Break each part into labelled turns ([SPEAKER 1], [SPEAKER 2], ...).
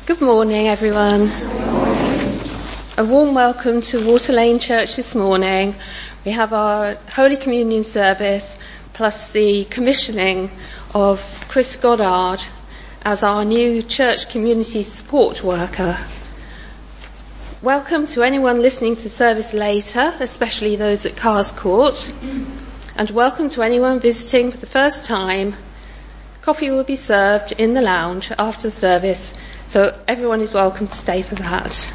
[SPEAKER 1] Good morning, everyone. A warm welcome to Water Lane Church this morning. We have our Holy Communion service plus the commissioning of Chris Goddard as our new church community support worker. Welcome to anyone listening to service later, especially those at Cars Court, and welcome to anyone visiting for the first time. Coffee will be served in the lounge after the service, so everyone is welcome to stay for that.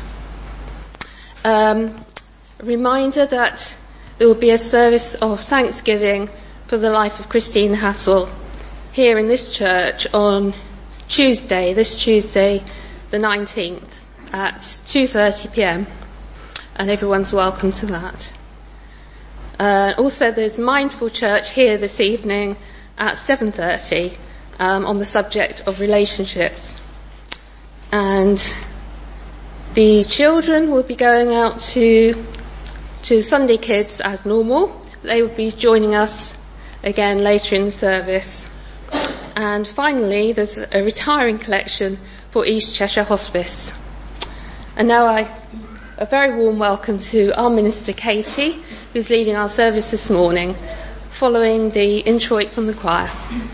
[SPEAKER 1] A reminder that there will be a service of thanksgiving for the life of Christine Hassel here in this church on this Tuesday the 19th at 2:30 p.m. and everyone's welcome to that. Also there's Mindful Church here this evening at 7:30 on the subject of relationships. And the children will be going out to Sunday Kids as normal. They will be joining us again later in the service. And finally, there's a retiring collection for East Cheshire Hospice. And now a very warm welcome to our Minister Katie, who's leading our service this morning, following the introit from the choir.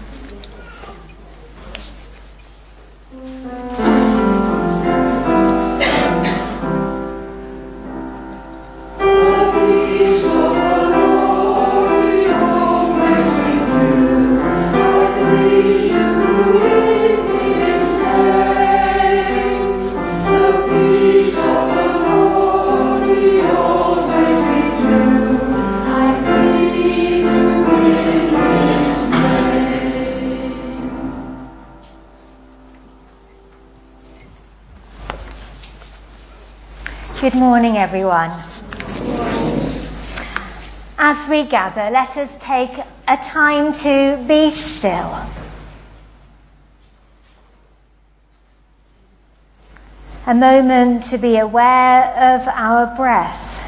[SPEAKER 2] Good morning, everyone. As we gather, let us take a time to be still. A moment to be aware of our breath.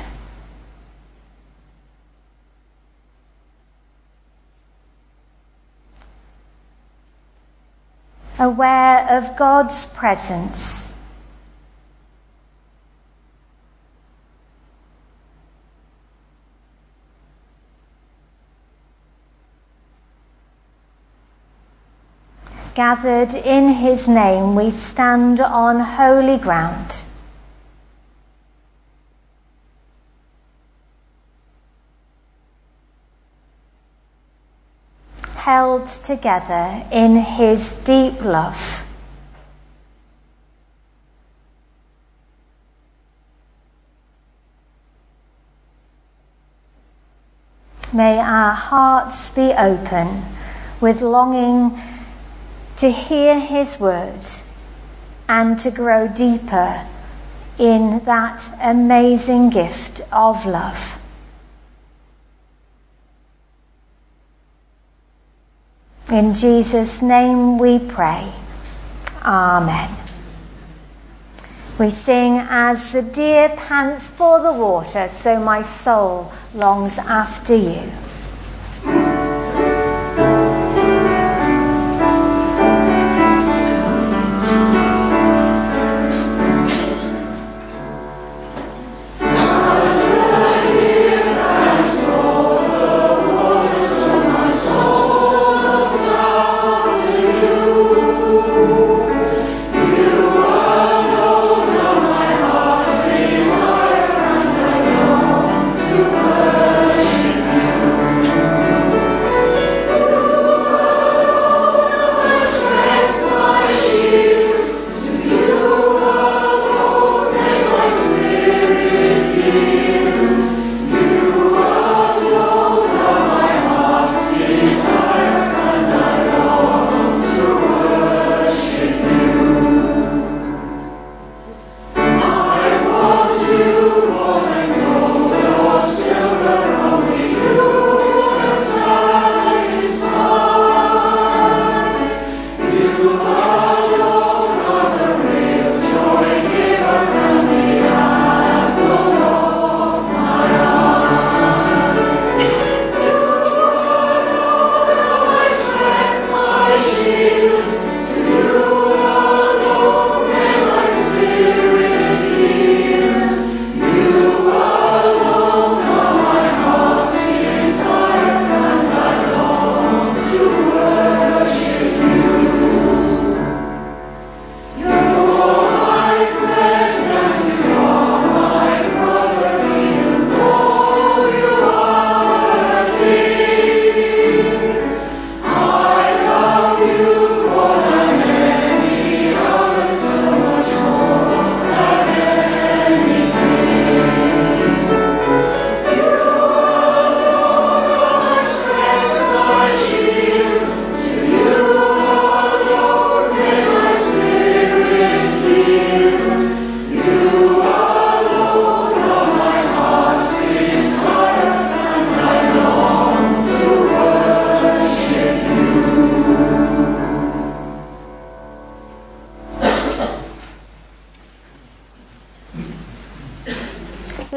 [SPEAKER 2] Aware of God's presence. Gathered in his name, we stand on holy ground. Held together in his deep love. May our hearts be open with longing to hear his word and to grow deeper in that amazing gift of love. In Jesus' name we pray. Amen. We sing, as the deer pants for the water, so my soul longs after you.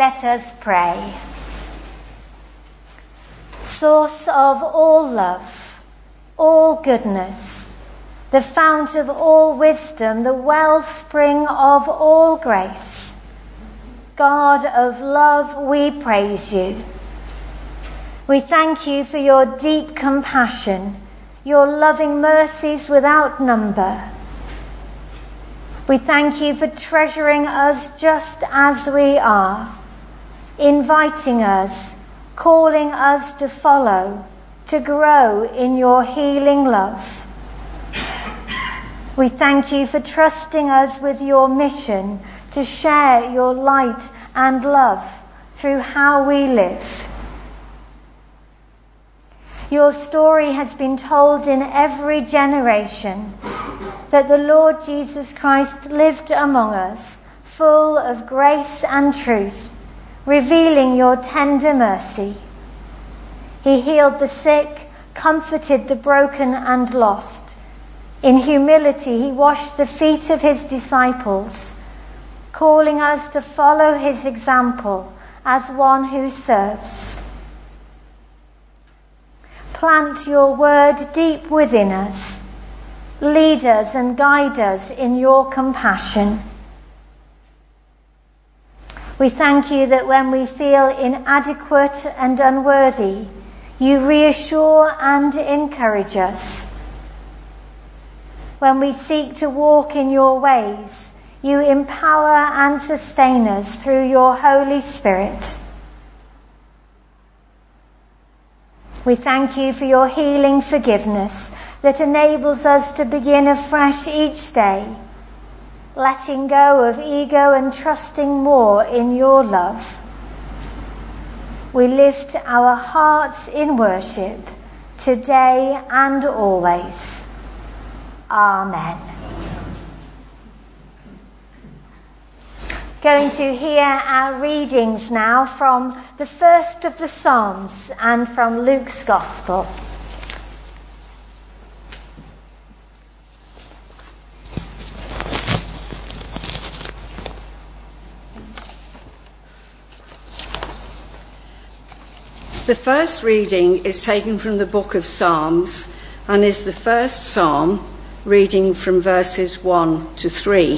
[SPEAKER 2] Let us pray. Source of all love, all goodness, the fount of all wisdom, the wellspring of all grace, God of love, we praise you. We thank you for your deep compassion, your loving mercies without number. We thank you for treasuring us just as we are, inviting us, calling us to follow, to grow in your healing love. We thank you for trusting us with your mission to share your light and love through how we live. Your story has been told in every generation that the Lord Jesus Christ lived among us, full of grace and truth, revealing your tender mercy. He healed the sick, comforted the broken and lost. In humility, he washed the feet of his disciples, calling us to follow his example as one who serves. Plant your word deep within us. Lead us and guide us in your compassion. We thank you that when we feel inadequate and unworthy, you reassure and encourage us. When we seek to walk in your ways, you empower and sustain us through your Holy Spirit. We thank you for your healing forgiveness that enables us to begin afresh each day, letting go of ego and trusting more in your love. We lift our hearts in worship today and always. Amen. Going to hear our readings now from the first of the Psalms and from Luke's Gospel.
[SPEAKER 3] The first reading is taken from the book of Psalms and is the first psalm, reading from verses 1 to 3.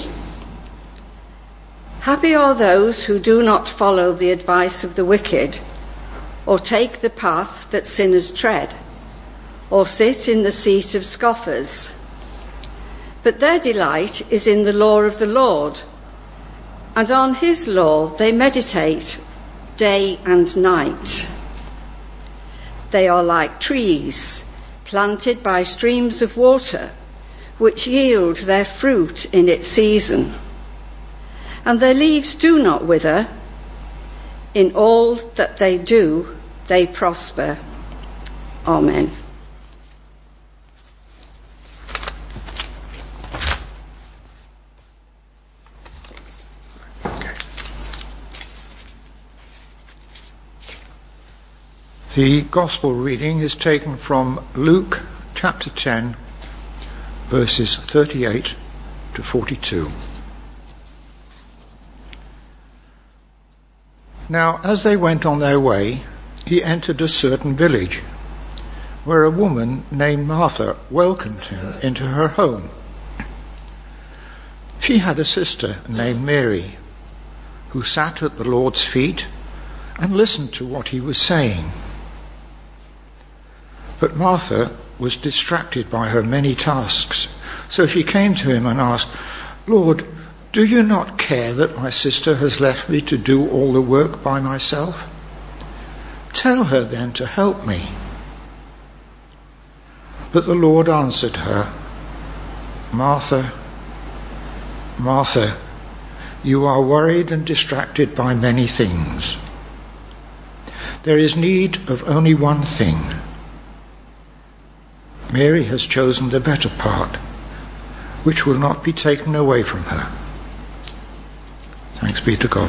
[SPEAKER 3] Happy are those who do not follow the advice of the wicked, or take the path that sinners tread, or sit in the seat of scoffers. But their delight is in the law of the Lord, and on his law they meditate day and night. They are like trees planted by streams of water, which yield their fruit in its season. And their leaves do not wither. In all that they do, they prosper. Amen.
[SPEAKER 4] The Gospel reading is taken from Luke chapter 10, verses 38 to 42. Now, as they went on their way, he entered a certain village, where a woman named Martha welcomed him into her home. She had a sister named Mary, who sat at the Lord's feet and listened to what he was saying. But Martha was distracted by her many tasks, so she came to him and asked, "Lord, do you not care that my sister has left me to do all the work by myself? Tell her then to help me." But the Lord answered her, "Martha, Martha, you are worried and distracted by many things. There is need of only one thing. Mary has chosen the better part, which will not be taken away from her." Thanks be to God.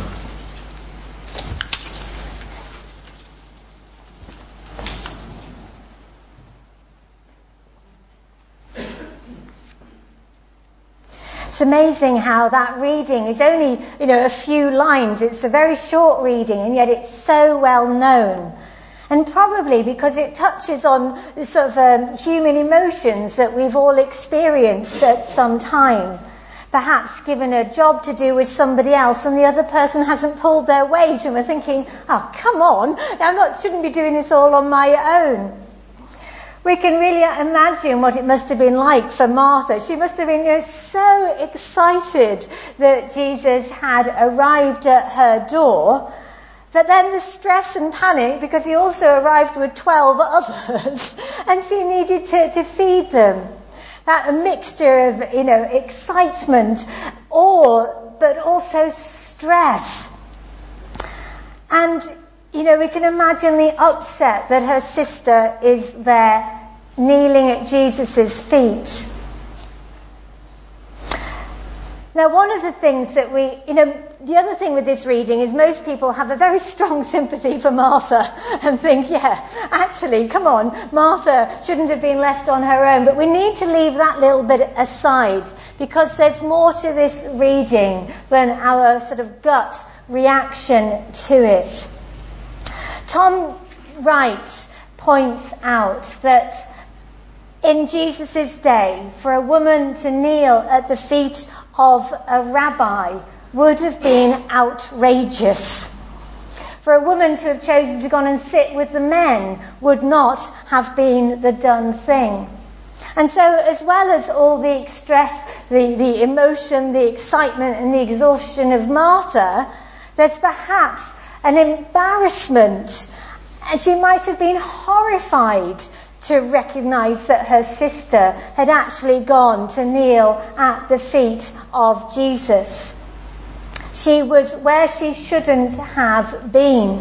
[SPEAKER 2] It's amazing how that reading is only, a few lines. It's a very short reading, and yet it's so well known. And probably because it touches on the sort of human emotions that we've all experienced at some time. Perhaps given a job to do with somebody else and the other person hasn't pulled their weight, and we're thinking, oh, come on, shouldn't be doing this all on my own. We can really imagine what it must have been like for Martha. She must have been so excited that Jesus had arrived at her door. But then the stress and panic, because he also arrived with 12 others, and she needed to feed them. That a mixture of, excitement, awe, but also stress. And, we can imagine the upset that her sister is there kneeling at Jesus' feet. Now, one of the things that the other thing with this reading is most people have a very strong sympathy for Martha and think, actually, come on, Martha shouldn't have been left on her own. But we need to leave that little bit aside, because there's more to this reading than our sort of gut reaction to it. Tom Wright points out that in Jesus' day, for a woman to kneel at the feet of a rabbi would have been outrageous. For a woman to have chosen to go and sit with the men would not have been the done thing. And so, as well as all the stress, the emotion, the excitement and the exhaustion of Martha, there's perhaps an embarrassment, and she might have been horrified to recognise that her sister had actually gone to kneel at the feet of Jesus. She was where she shouldn't have been.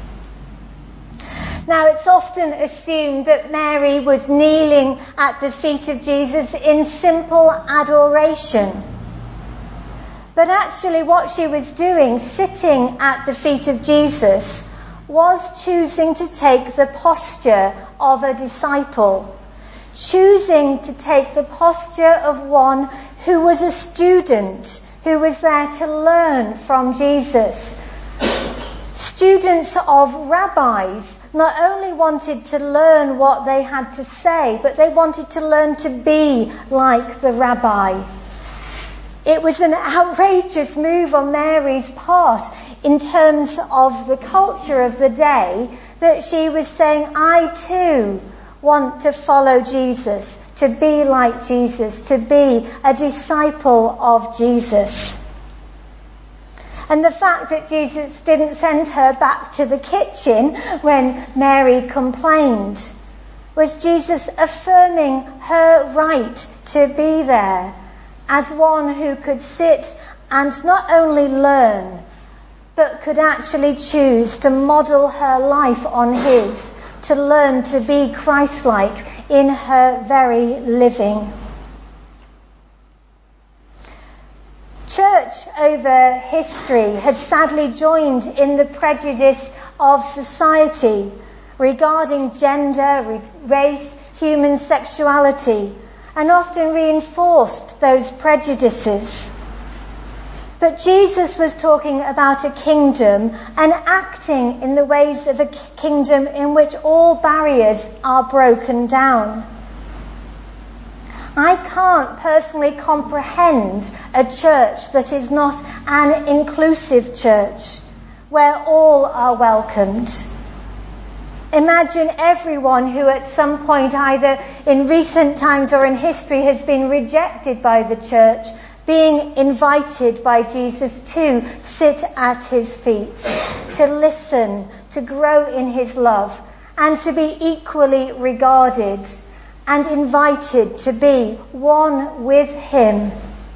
[SPEAKER 2] Now, it's often assumed that Mary was kneeling at the feet of Jesus in simple adoration. But actually what she was doing, sitting at the feet of Jesus, was choosing to take the posture of a disciple, choosing to take the posture of one who was a student, who was there to learn from Jesus. Students of rabbis not only wanted to learn what they had to say, but they wanted to learn to be like the rabbi. It was an outrageous move on Mary's part in terms of the culture of the day, that she was saying, I too want to follow Jesus, to be like Jesus, to be a disciple of Jesus. And the fact that Jesus didn't send her back to the kitchen when Mary complained was Jesus affirming her right to be there as one who could sit and not only learn, but could actually choose to model her life on his, to learn to be Christ-like in her very living. Church over history has sadly joined in the prejudice of society regarding gender, race, human sexuality, and often reinforced those prejudices. But Jesus was talking about a kingdom and acting in the ways of a kingdom in which all barriers are broken down. I can't personally comprehend a church that is not an inclusive church, where all are welcomed. Imagine everyone who at some point, either in recent times or in history, has been rejected by the church, being invited by Jesus to sit at his feet, to listen, to grow in his love, and to be equally regarded and invited to be one with him.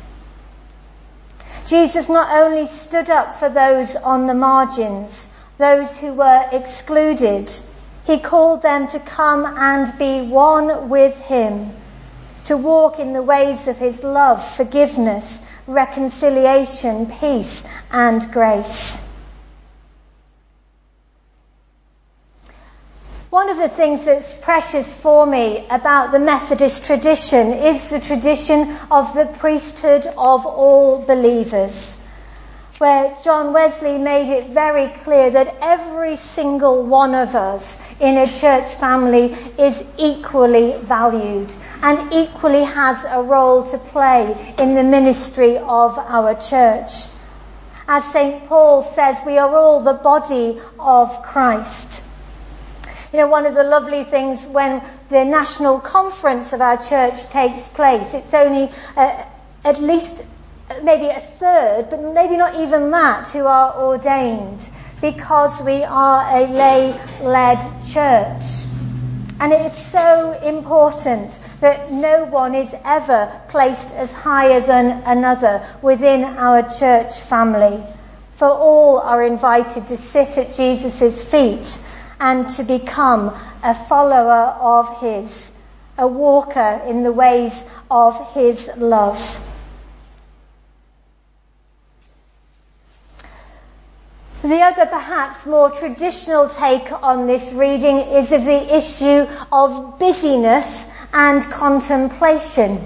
[SPEAKER 2] Jesus not only stood up for those on the margins, those who were excluded, he called them to come and be one with him, to walk in the ways of his love, forgiveness, reconciliation, peace, and grace. One of the things that's precious for me about the Methodist tradition is the tradition of the priesthood of all believers, where John Wesley made it very clear that every single one of us in a church family is equally valued and equally has a role to play in the ministry of our church. As St. Paul says, we are all the body of Christ. You know, one of the lovely things when the national conference of our church takes place, it's only at least maybe a third, but maybe not even that, who are ordained, because we are a lay-led church. And it is so important that no one is ever placed as higher than another within our church family. For all are invited to sit at Jesus' feet and to become a follower of his, a walker in the ways of his love. The other, perhaps more traditional take on this reading is of the issue of busyness and contemplation.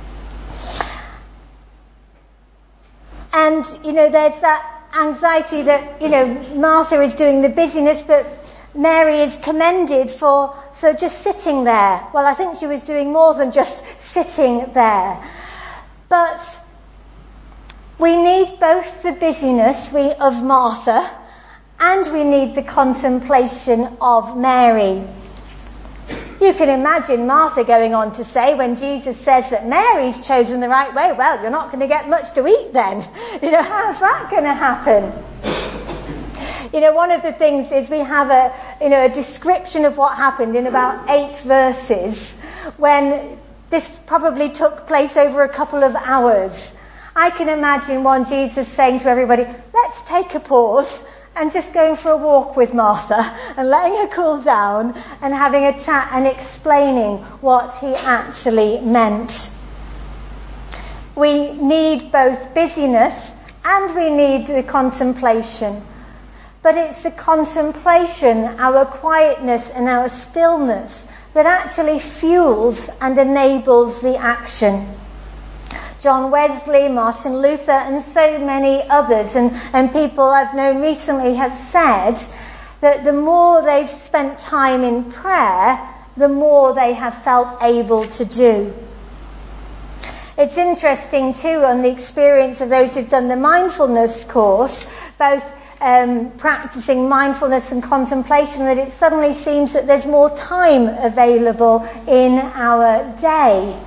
[SPEAKER 2] And, there's that anxiety that, Martha is doing the busyness, but Mary is commended for just sitting there. Well, I think she was doing more than just sitting there. But we need both the busyness of Martha and we need the contemplation of Mary. You can imagine Martha going on to say, when Jesus says that Mary's chosen the right way, well, you're not going to get much to eat then. How's that going to happen? One of the things is we have a description of what happened in about 8 verses when this probably took place over a couple of hours. I can imagine one Jesus saying to everybody, let's take a pause and just going for a walk with Martha and letting her cool down and having a chat and explaining what he actually meant. We need both busyness and we need the contemplation. But it's the contemplation, our quietness and our stillness, that actually fuels and enables the action. John Wesley, Martin Luther, and so many others, and people I've known recently have said that the more they've spent time in prayer, the more they have felt able to do. It's interesting too on the experience of those who've done the mindfulness course, both practicing mindfulness and contemplation, that it suddenly seems that there's more time available in our day.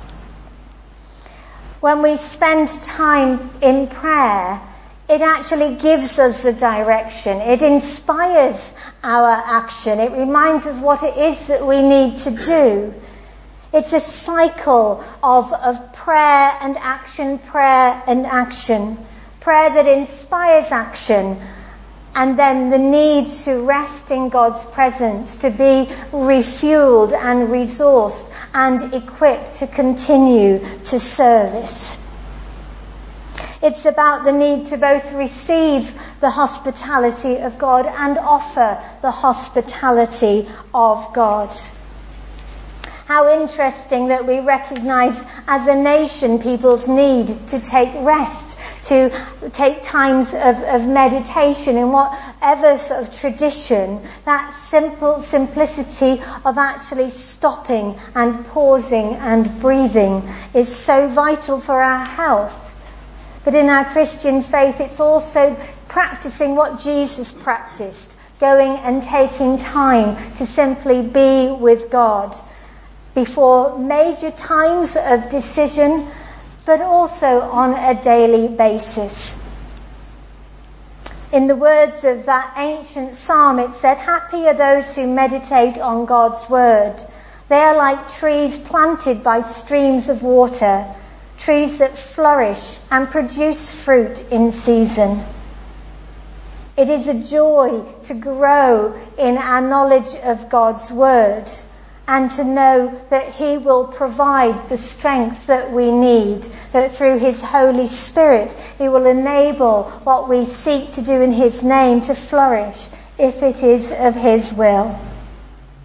[SPEAKER 2] When we spend time in prayer, it actually gives us the direction. It inspires our action. It reminds us what it is that we need to do. It's a cycle of prayer and action, prayer and action. Prayer that inspires action, and then the need to rest in God's presence, to be refueled and resourced and equipped to continue to service. It's about the need to both receive the hospitality of God and offer the hospitality of God. How interesting that we recognise as a nation people's need to take rest, to take times of meditation in whatever sort of tradition. That simplicity of actually stopping and pausing and breathing is so vital for our health. But in our Christian faith, it's also practicing what Jesus practiced, going and taking time to simply be with God before major times of decision, but also on a daily basis. In the words of that ancient psalm, it said, "Happy are those who meditate on God's word. They are like trees planted by streams of water, trees that flourish and produce fruit in season." It is a joy to grow in our knowledge of God's word, and to know that he will provide the strength that we need, that through his Holy Spirit he will enable what we seek to do in his name to flourish if it is of his will.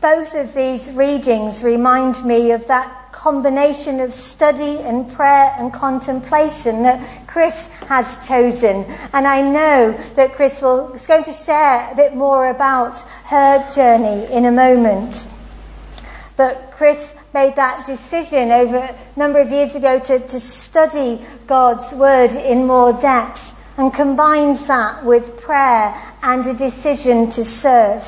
[SPEAKER 2] Both of these readings remind me of that combination of study and prayer and contemplation that Chris has chosen. And I know that Chris is going to share a bit more about her journey in a moment. But Chris made that decision over a number of years ago to study God's Word in more depth, and combines that with prayer and a decision to serve.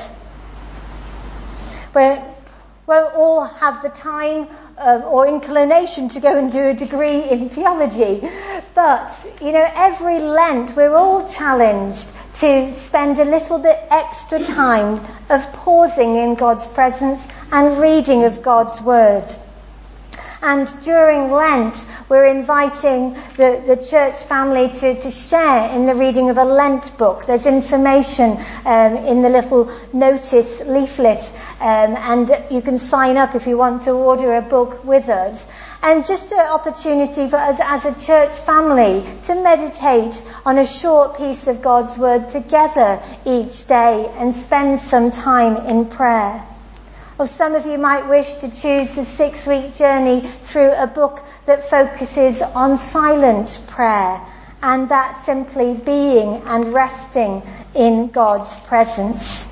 [SPEAKER 2] We won't all have the time or inclination to go and do a degree in theology, but every Lent we're all challenged to spend a little bit extra time of pausing in God's presence and reading of God's Word. And during Lent, we're inviting the church family to share in the reading of a Lent book. There's information in the little notice leaflet, and you can sign up if you want to order a book with us. And just an opportunity for us as a church family to meditate on a short piece of God's Word together each day and spend some time in prayer. Or some of you might wish to choose a 6-week journey through a book that focuses on silent prayer, and that simply being and resting in God's presence.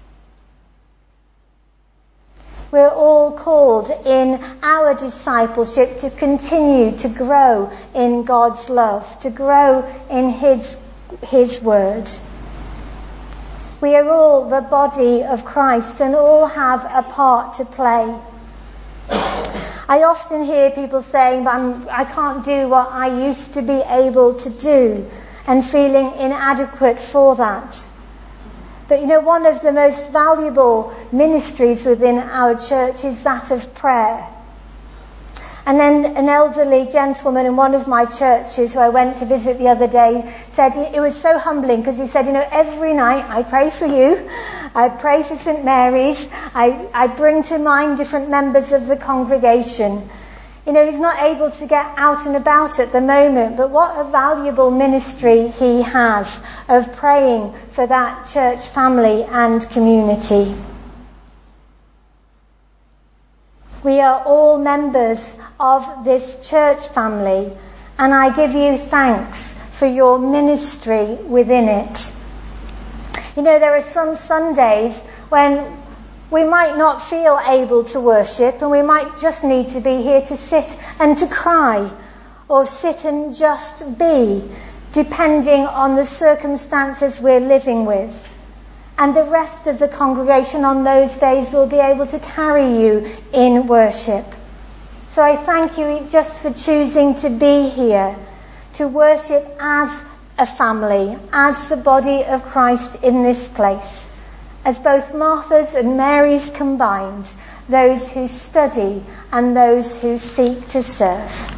[SPEAKER 2] We're all called in our discipleship to continue to grow in God's love, to grow in His Word. We are all the body of Christ and all have a part to play. I often hear people saying, I can't do what I used to be able to do, and feeling inadequate for that. But one of the most valuable ministries within our church is that of prayer. And then an elderly gentleman in one of my churches who I went to visit the other day said it was so humbling, because he said, every night I pray for you, I pray for St. Mary's, I bring to mind different members of the congregation. He's not able to get out and about at the moment, but what a valuable ministry he has of praying for that church family and community. We are all members of this church family, and I give you thanks for your ministry within it. There are some Sundays when we might not feel able to worship, and we might just need to be here to sit and to cry, or sit and just be, depending on the circumstances we're living with. And the rest of the congregation on those days will be able to carry you in worship. So I thank you just for choosing to be here, to worship as a family, as the body of Christ in this place, as both Martha's and Mary's combined, those who study and those who seek to serve.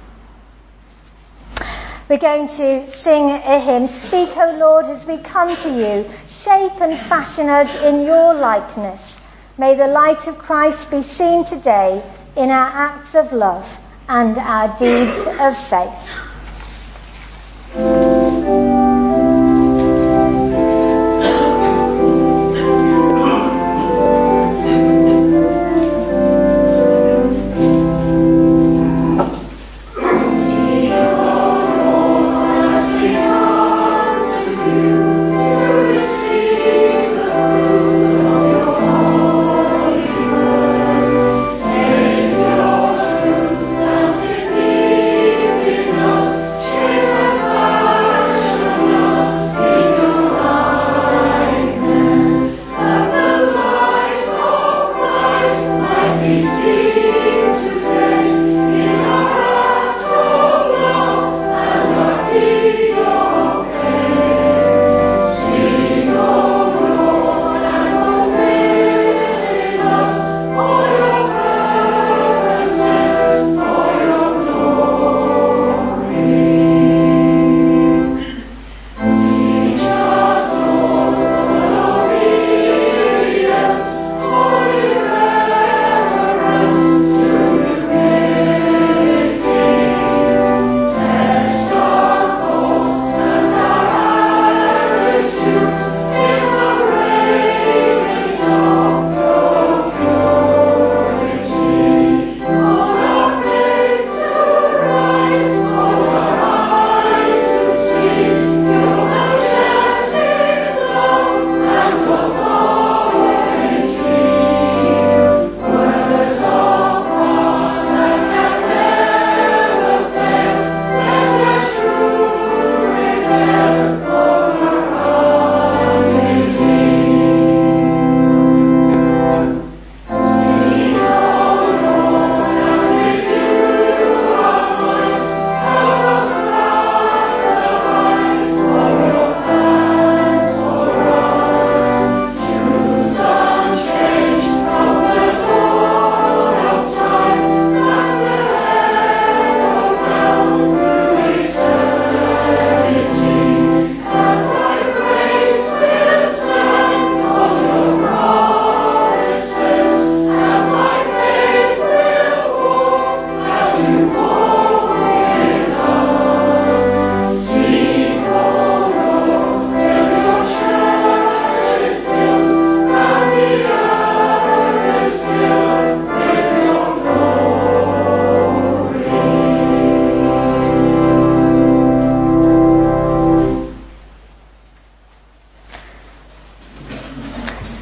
[SPEAKER 2] We're going to sing a hymn, Speak, O Lord, as we come to you. Shape and fashion us in your likeness. May the light of Christ be seen today in our acts of love and our deeds of faith.
[SPEAKER 5] Us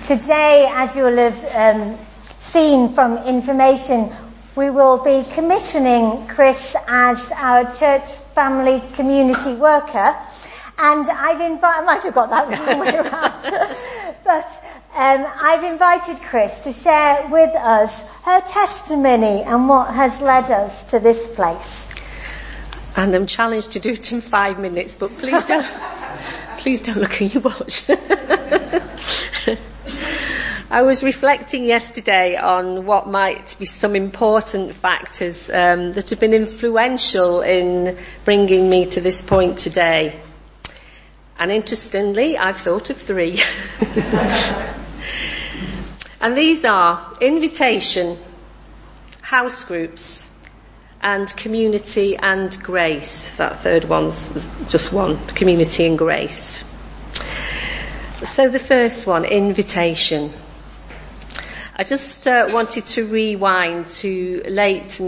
[SPEAKER 2] today, as you'll have seen from information, we will be commissioning Chris as our church family community worker. And I might have got that the wrong way around, but I've invited Chris to share with us her testimony and what has led us to this place.
[SPEAKER 5] And I'm challenged to do it in 5 minutes, but please don't look at your watch. I was reflecting yesterday on what might be some important factors that have been influential in bringing me to this point today. And interestingly, I've thought of 3. And these are invitation, house groups, and community and grace. That third one's just one, community and grace. So the first one, invitation. I just wanted to rewind to late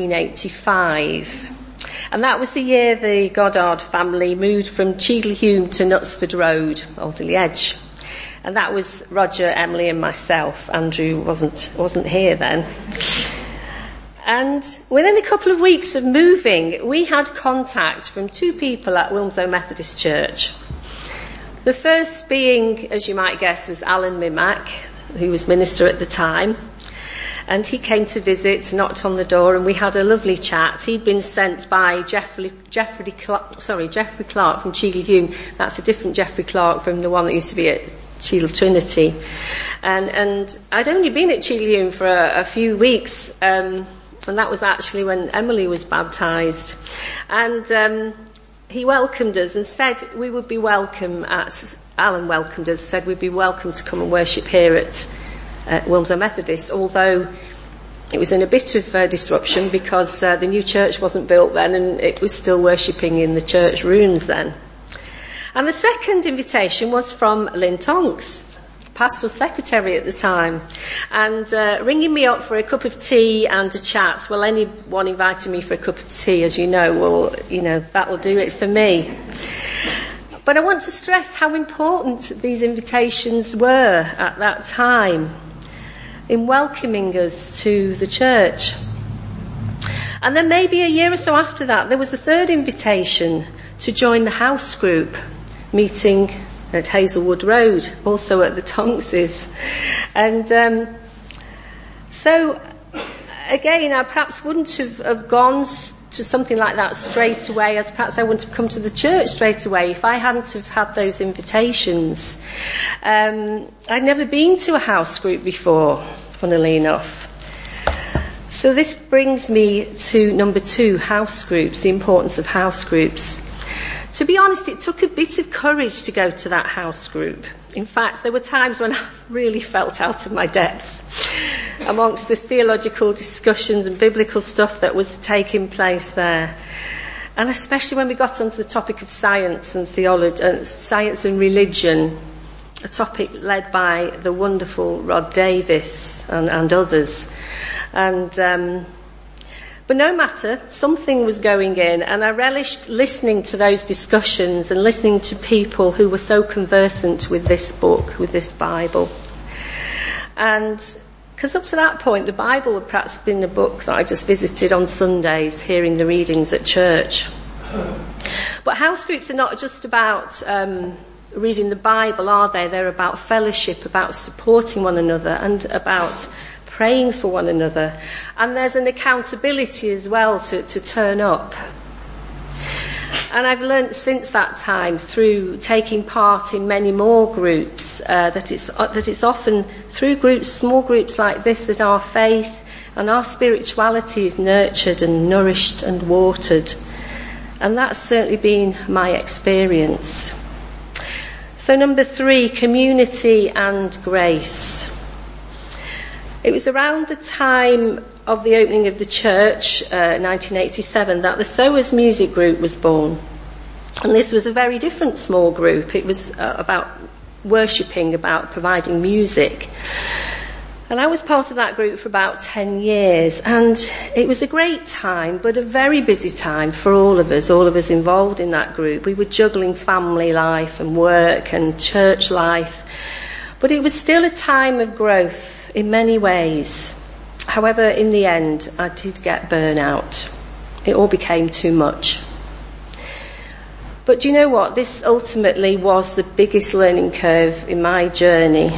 [SPEAKER 5] 1985. And that was the year the Goddard family moved from Cheadle-Hulme to Knutsford Road, Alderley Edge. And that was Roger, Emily and myself. Andrew wasn't here then. And within a couple of weeks of moving, we had contact from 2 people at Wilmslow Methodist Church. The first being, as you might guess, was Alan Mimack, who was minister at the time. And he came to visit, knocked on the door, and we had a lovely chat. He'd been sent by Geoffrey Clark from Cheadle-Hulme. That's a different Geoffrey Clark from the one that used to be at Cheadle Trinity. And I'd only been at Cheadle-Hulme for a few weeks, and that was actually when Emily was baptised. And he welcomed us and said we would be welcome Alan welcomed us, said we'd be welcome to come and worship here at Wilmslow Methodist, although it was in a bit of disruption because the new church wasn't built then and it was still worshipping in the church rooms then. And the second invitation was from Lynn Tonks, pastoral secretary at the time, and ringing me up for a cup of tea and a chat. Well, anyone inviting me for a cup of tea, as you know, that will do it for me. But I want to stress how important these invitations were at that time in welcoming us to the church. And then maybe a year or so after that, there was a third invitation to join the house group meeting at Hazelwood Road, also at the Tonkses. And so, again, I perhaps wouldn't have gone to something like that straight away, as perhaps I wouldn't have come to the church straight away if I hadn't have had those invitations. I'd never been to a house group before, funnily enough. So this brings me to number 2, house groups, the importance of house groups. To be honest, it took a bit of courage to go to that house group. In fact, there were times when I really felt out of my depth amongst the theological discussions and biblical stuff that was taking place there. And especially when we got onto the topic of science and theology, science and religion, a topic led by the wonderful Rod Davis and others. But no matter, something was going in, and I relished listening to those discussions and listening to people who were so conversant with this book, with this Bible. And because up to that point, the Bible had perhaps been a book that I just visited on Sundays, hearing the readings at church. But house groups are not just about reading the Bible, are they? They're about fellowship, about supporting one another, and about praying for one another. And there's an accountability as well to turn up. And I've learnt since that time, through taking part in many more groups, that it's often through groups, small groups like this, that our faith and our spirituality is nurtured and nourished and watered. And that's certainly been my experience. So number 3, community and grace. It was around the time of the opening of the church, 1987, that the Sowers Music Group was born. And this was a very different small group. It was about worshipping, about providing music. And I was part of that group for about 10 years. And it was a great time, but a very busy time for all of us involved in that group. We were juggling family life and work and church life. But it was still a time of growth in many ways. However, in the end, I did get burnout. It all became too much. But do you know what? This ultimately was the biggest learning curve in my journey.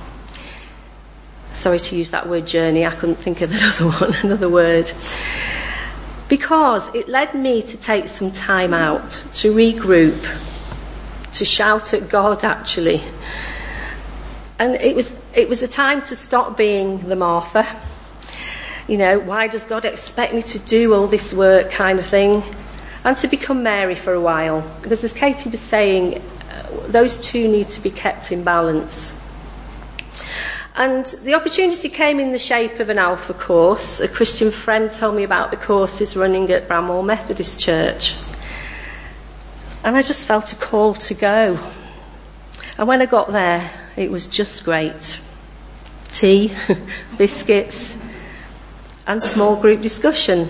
[SPEAKER 5] Sorry to use that word journey, I couldn't think of another word. Because it led me to take some time out, to regroup, to shout at God actually. And it was a time to stop being the Martha. You know, why does God expect me to do all this work kind of thing? And to become Mary for a while. Because as Katie was saying, those two need to be kept in balance. And the opportunity came in the shape of an Alpha course. A Christian friend told me about the courses running at Bramwell Methodist Church. And I just felt a call to go. And when I got there, it was just great. Tea, biscuits, and small group discussion.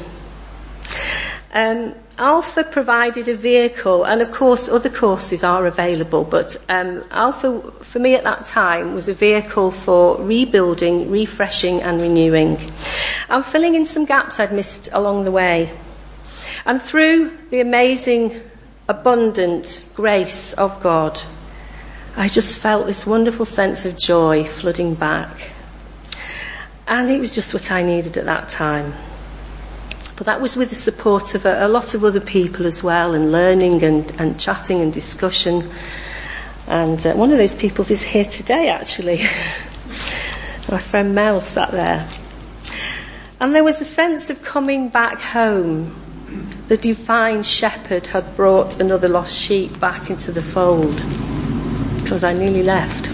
[SPEAKER 5] Alpha provided a vehicle, and of course other courses are available, but Alpha for me at that time was a vehicle for rebuilding, refreshing and renewing, and filling in some gaps I'd missed along the way. And through the amazing, abundant grace of God, I just felt this wonderful sense of joy flooding back. And it was just what I needed at that time. But that was with the support of a lot of other people as well, and learning and chatting and discussion. And one of those people is here today, actually. My friend Mel sat there. And there was a sense of coming back home. The divine shepherd had brought another lost sheep back into the fold, because I nearly left.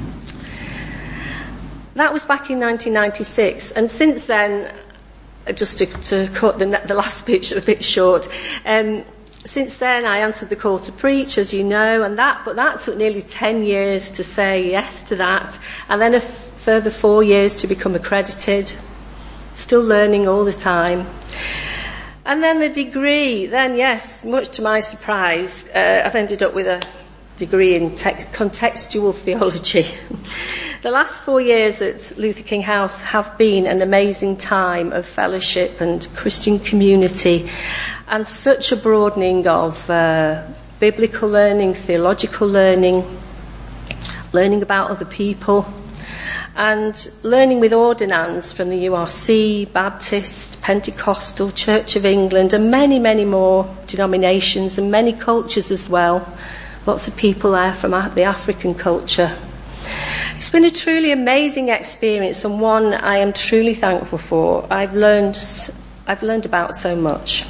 [SPEAKER 5] That was back in 1996, and since then, just to cut the last bit a bit short, since then I answered the call to preach, as you know, but that took nearly 10 years to say yes to that, and then a further 4 years to become accredited, still learning all the time. And then the degree, yes, much to my surprise, I've ended up with a degree in contextual theology. The last 4 years at Luther King House have been an amazing time of fellowship and Christian community, and such a broadening of biblical learning, theological learning about other people, and learning with ordinands from the URC, Baptist, Pentecostal, Church of England, and many, many more denominations and many cultures as well. Lots of people there from the African culture. It's been a truly amazing experience, and one I am truly thankful for. I've learned about so much.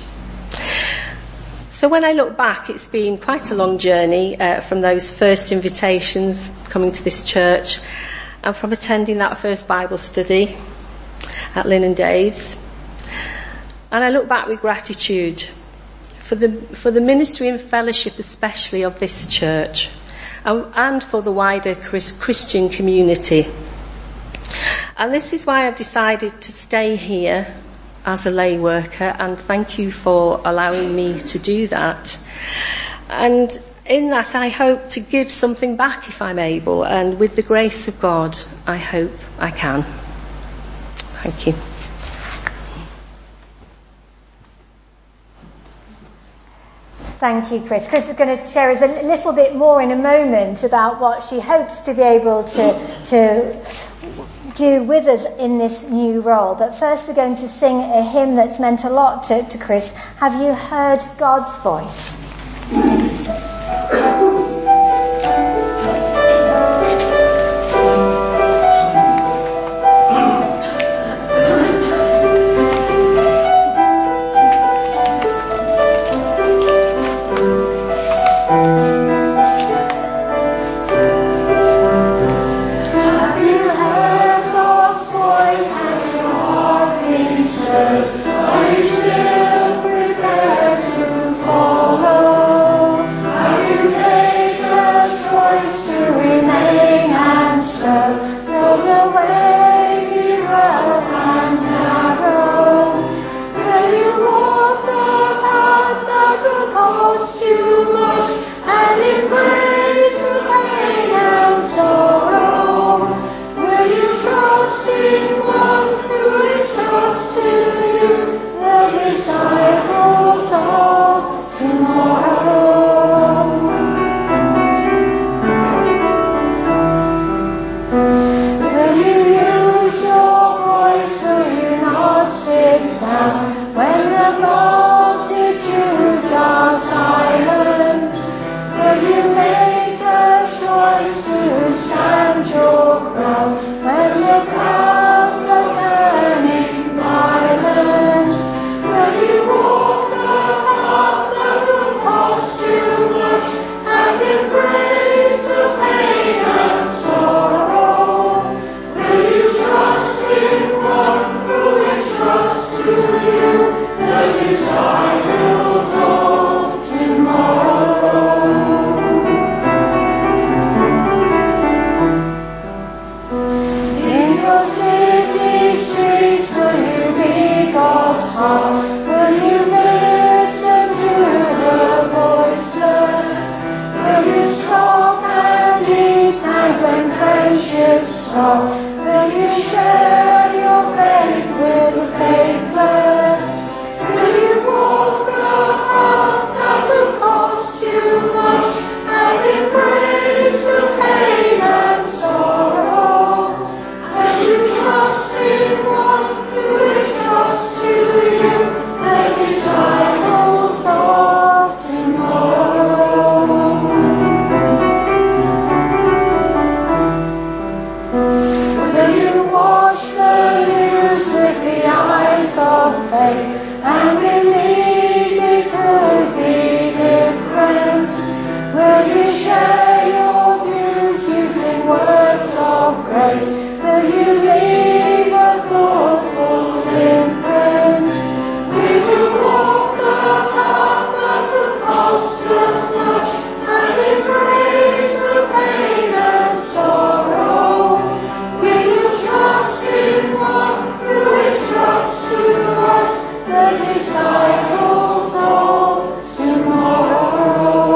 [SPEAKER 5] So when I look back, it's been quite a long journey from those first invitations coming to this church, and from attending that first Bible study at Lynn and Dave's. And I look back with gratitude for the ministry and fellowship, especially of this church, and for the wider Christian community. And this is why I've decided to stay here as a lay worker, and thank you for allowing me to do that. And in that, I hope to give something back if I'm able, and with the grace of God, I hope I can. Thank you.
[SPEAKER 2] Thank you, Chris. Chris is going to share us a little bit more in a moment about what she hopes to be able to do with us in this new role. But first we're going to sing a hymn that's meant a lot to Chris. Have you heard God's voice?
[SPEAKER 6] I still prepare to follow.
[SPEAKER 2] silent? Will you make a choice to stand your ground when the crowds are turning violent? Will you walk the path that will cost you much and embrace the pain and sorrow? Will you trust in one who entrusts to you the disciples of tomorrow? In your city streets, will you be God's heart? Will you listen to the voiceless? Will you stop and eat, and when friendships stop, will you share your faith with the faithless? Will you walk the path that will cost you much and embrace the pain and sorrow? Will you trust in one who entrusts to you the disciples of tomorrow? Will you wash the news with the eyes of faith and believe it could be different? Will you share your views using words of grace? Will you leave a thoughtful imprint? We will walk the path that will cost us much and embrace the pain and sorrow. Will you trust in one who entrusts to us the disciples of tomorrow?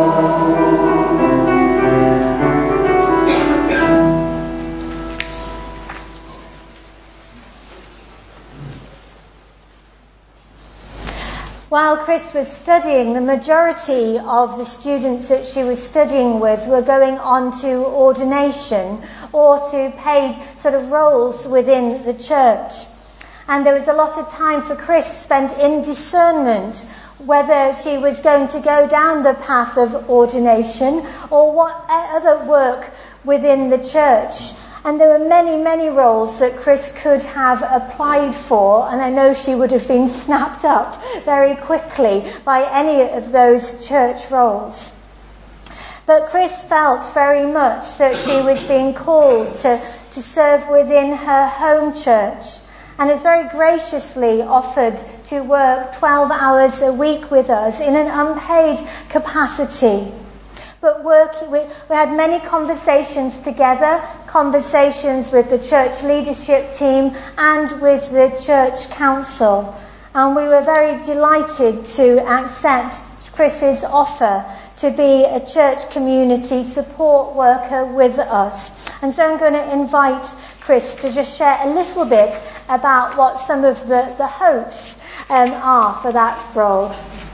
[SPEAKER 2] While Chris was studying, the majority of the students that she was studying with were going on to ordination or to paid sort of roles within the church. And there was a lot of time for Chris spent in discernment whether she was going to go down the path of ordination or what other work within the church. And there were many, many roles that Chris could have applied for, and I know she would have been snapped up very quickly by any of those church roles. But Chris felt very much that she was being called to serve within her home church, and has very graciously offered to work 12 hours a week with us in an unpaid capacity. But we had many conversations together, conversations with the church leadership team and with the church council. And we were very delighted to accept Chris's offer to be a church community support worker with us. And so I'm going to invite Chris to just share a little bit about what some of the hopes are for that role.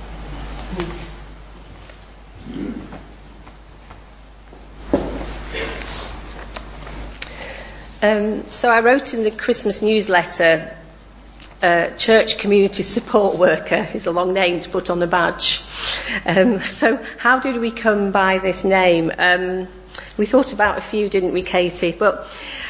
[SPEAKER 5] So I wrote in the Christmas newsletter, church community support worker is a long name to put on a badge. So how did we come by this name? We thought about a few, didn't we, Katie? But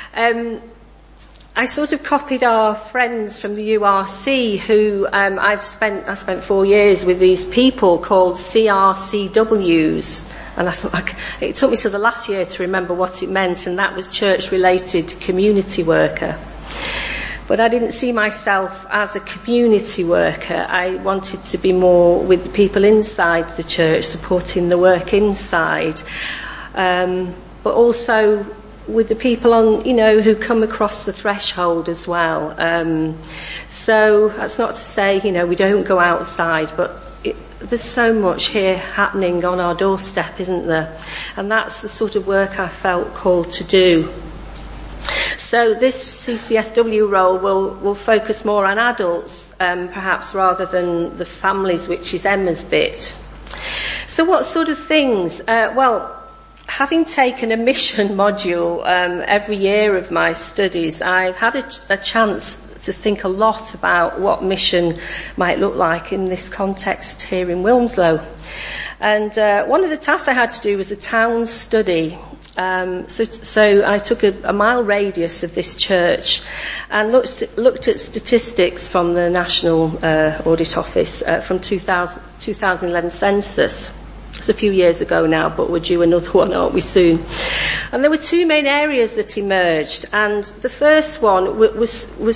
[SPEAKER 5] I sort of copied our friends from the URC who I spent 4 years with these people called CRCWs. And I thought, it took me to the last year to remember what it meant, and that was church-related community worker. But I didn't see myself as a community worker. I wanted to be more with the people inside the church, supporting the work inside, but also with the people on, who come across the threshold as well. So that's not to say, we don't go outside, but there's so much here happening on our doorstep, isn't there? And that's the sort of work I felt called to do. So this CCSW role will focus more on adults, perhaps, rather than the families, which is Emma's bit. So what sort of things? Having taken a mission module every year of my studies, I've had a chance to think a lot about what mission might look like in this context here in Wilmslow. And one of the tasks I had to do was a town study. So I took a mile radius of this church and looked at statistics from the National Audit Office from 2011 census. It's a few years ago now, but we're due another one, aren't we, soon? And there were two main areas that emerged, and the first one was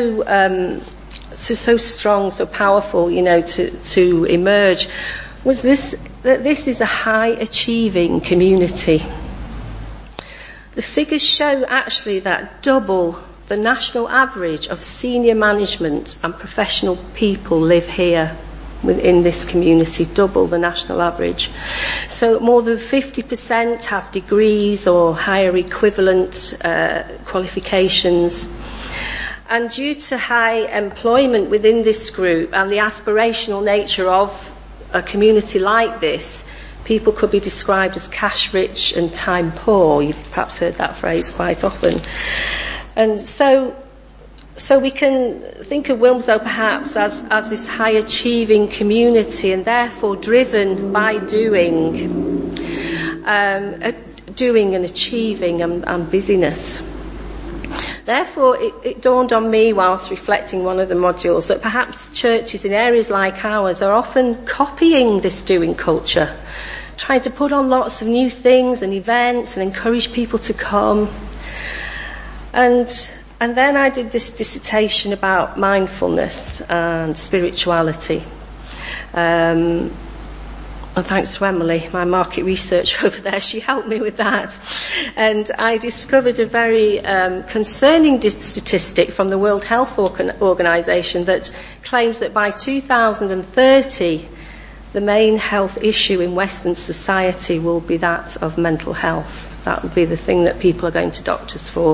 [SPEAKER 5] so strong, so powerful, to emerge, was that this is a high-achieving community. The figures show actually that double the national average of senior management and professional people live here within this community, double the national average. So more than 50% have degrees or higher equivalent qualifications. And due to high employment within this group and the aspirational nature of a community like this, people could be described as cash rich and time poor. You've perhaps heard that phrase quite often. And so we can think of Wilmslow perhaps as this high achieving community, and therefore driven by doing and achieving and busyness. Therefore, it dawned on me whilst reflecting one of the modules that perhaps churches in areas like ours are often copying this doing culture, trying to put on lots of new things and events and encourage people to come. And then I did this dissertation about mindfulness and spirituality. And thanks to Emily, my market researcher over there, she helped me with that. And I discovered a very concerning statistic from the World Health Organization that claims that by 2030, the main health issue in Western society will be that of mental health. That will be the thing that people are going to doctors for.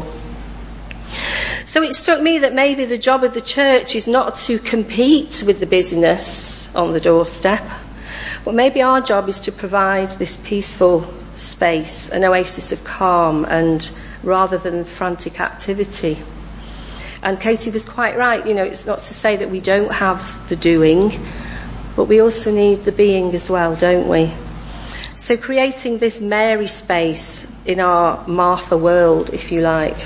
[SPEAKER 5] So it struck me that maybe the job of the church is not to compete with the busyness on the doorstep, but maybe our job is to provide this peaceful space, an oasis of calm, and rather than frantic activity. And Katie was quite right, it's not to say that we don't have the doing, but we also need the being as well, don't we? So creating this Mary space in our Martha world, if you like.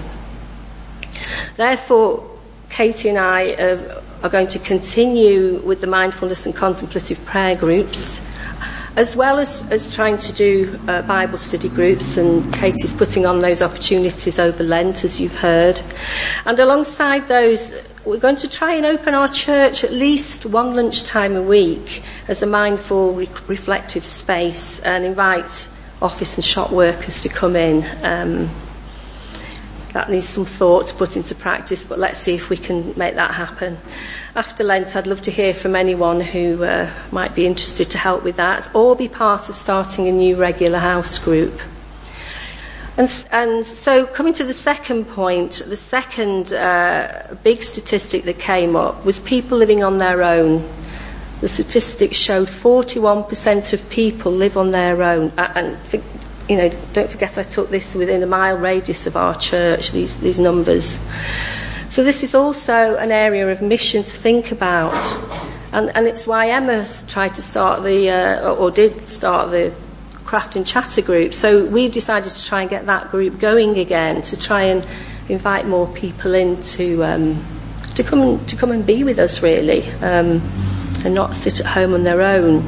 [SPEAKER 5] Therefore, Katie and I are going to continue with the mindfulness and contemplative prayer groups, as well as trying to do Bible study groups, and Katie's putting on those opportunities over Lent, as you've heard. And alongside those, we're going to try and open our church at least one lunchtime a week as a mindful, reflective space, and invite office and shop workers to come in. That needs some thought to put into practice, but let's see if we can make that happen. After Lent, I'd love to hear from anyone who might be interested to help with that, or be part of starting a new regular house group. And so coming to the second point, the second big statistic that came up was people living on their own. The statistics showed 41% of people live on their own. And don't forget I took this within a mile radius of our church, these numbers. So this is also an area of mission to think about. And it's why Emma tried to start did start the Craft and Chatter group. So we've decided to try and get that group going again, to try and invite more people in to come and be with us, really, and not sit at home on their own.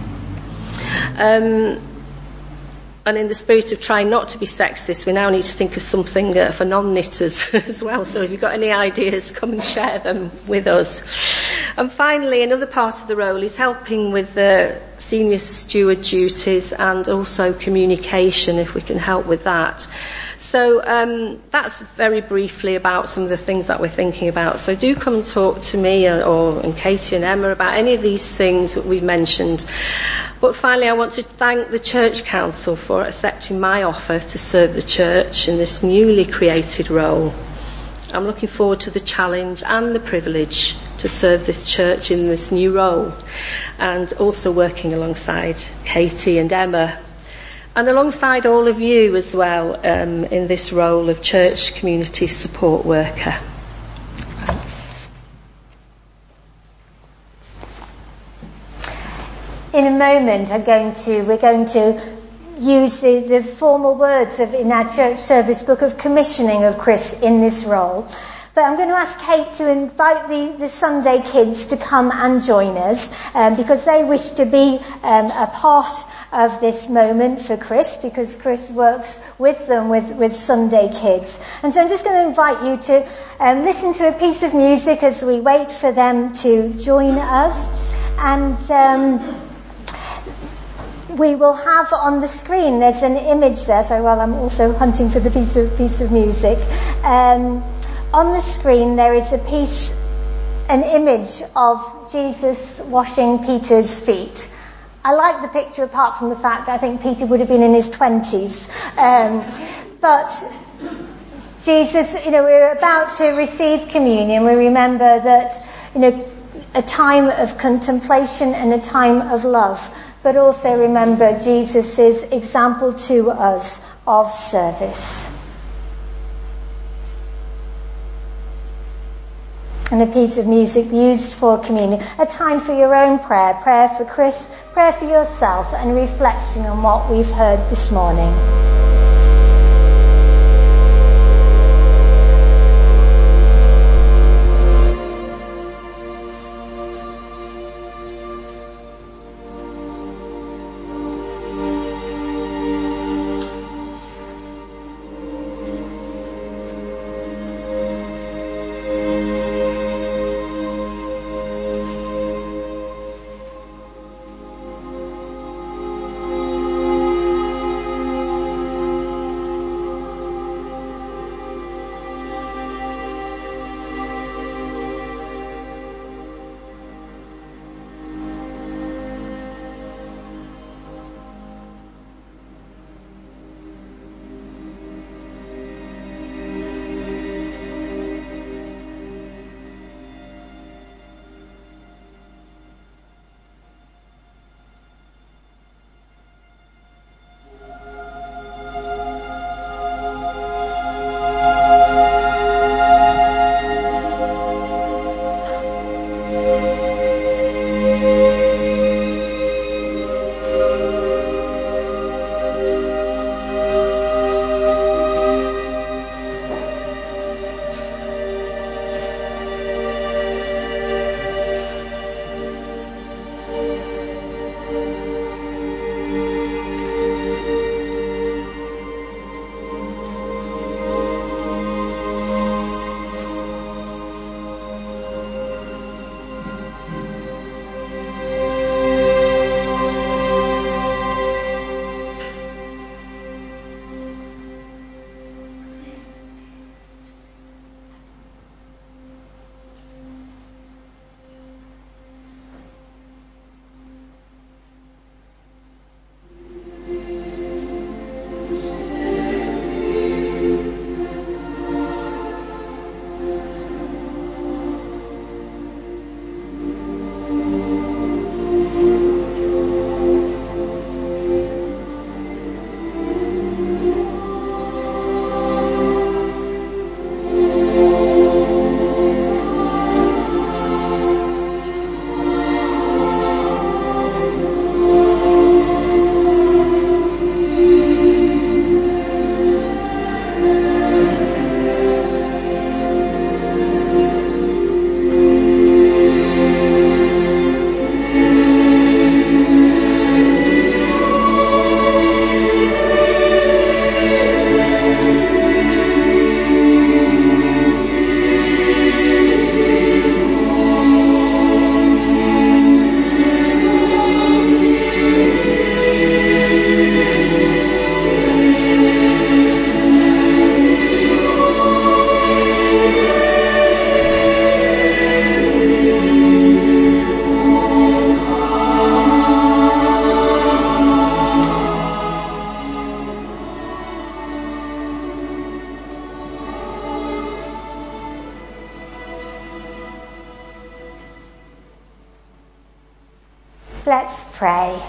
[SPEAKER 5] And in the spirit of trying not to be sexist, we now need to think of something for non-knitters as well. So if you've got any ideas, come and share them with us. And finally, another part of the role is helping with the senior steward duties and also communication, if we can help with that. So that's very briefly about some of the things that we're thinking about. So do come and talk to me and Katie and Emma about any of these things that we've mentioned. But finally, I want to thank the Church Council for accepting my offer to serve the church in this newly created role. I'm looking forward to the challenge and the privilege to serve this church in this new role, and also working alongside Katie and Emma, and alongside all of you as well, in this role of church community support worker. Thanks.
[SPEAKER 2] in a moment we're going to use the formal words in our church service book of commissioning of Chris in this role. But I'm going to ask Kate to invite the Sunday kids to come and join us because they wish to be a part of this moment for Chris, because Chris works with them with Sunday kids. And so I'm just going to invite you to listen to a piece of music as we wait for them to join us. And we will have on the screen, there's an image there, so while I'm also hunting for the piece of music, on the screen there is an image of Jesus washing Peter's feet. I like the picture apart from the fact that I think Peter would have been in his 20s. But Jesus, we're about to receive communion. We remember that, a time of contemplation and a time of love. But also remember Jesus' example to us of service. And a piece of music used for communion. A time for your own prayer for Chris, prayer for yourself, and reflection on what we've heard this morning. Let's pray.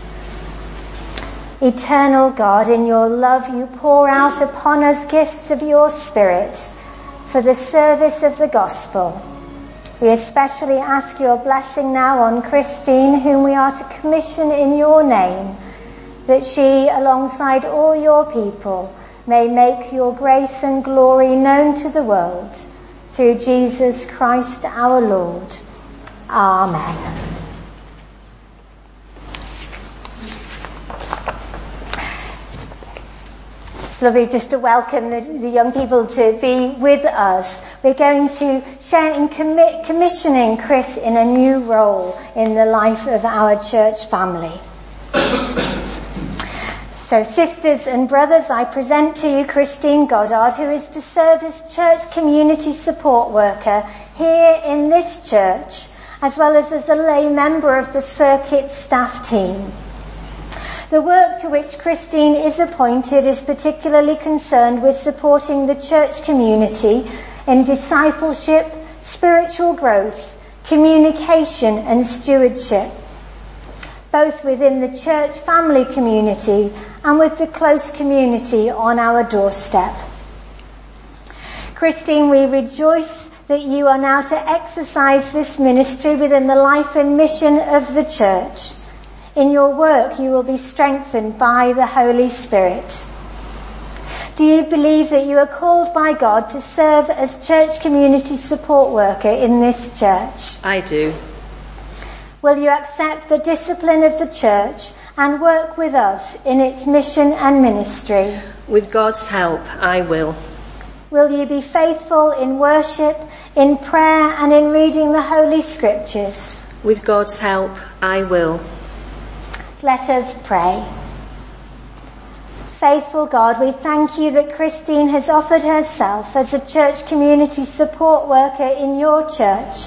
[SPEAKER 2] Eternal God, in your love you pour out upon us gifts of your Spirit for the service of the gospel. We especially ask your blessing now on Christine, whom we are to commission in your name, that she, alongside all your people, may make your grace and glory known to the world. Through Jesus Christ our Lord. Amen. It's lovely just to welcome the young people to be with us. We're going to share in commissioning Chris in a new role in the life of our church family. So, sisters and brothers, I present to you Christine Goddard, who is to serve as church community support worker here in this church, as well as a lay member of the circuit staff team. The work to which Christine is appointed is particularly concerned with supporting the church community in discipleship, spiritual growth, communication and stewardship, both within the church family community and with the close community on our doorstep. Christine, we rejoice that you are now to exercise this ministry within the life and mission of the church. In your work, you will be strengthened by the Holy Spirit. Do you believe that you are called by God to serve as church community support worker in this church?
[SPEAKER 5] I do.
[SPEAKER 2] Will you accept the discipline of the church and work with us in its mission and ministry?
[SPEAKER 5] With God's help, I will.
[SPEAKER 2] Will you be faithful in worship, in prayer and in reading the Holy Scriptures?
[SPEAKER 5] With God's help, I will.
[SPEAKER 2] Let us pray. Faithful God, we thank you that Christine has offered herself as a church community support worker in your church.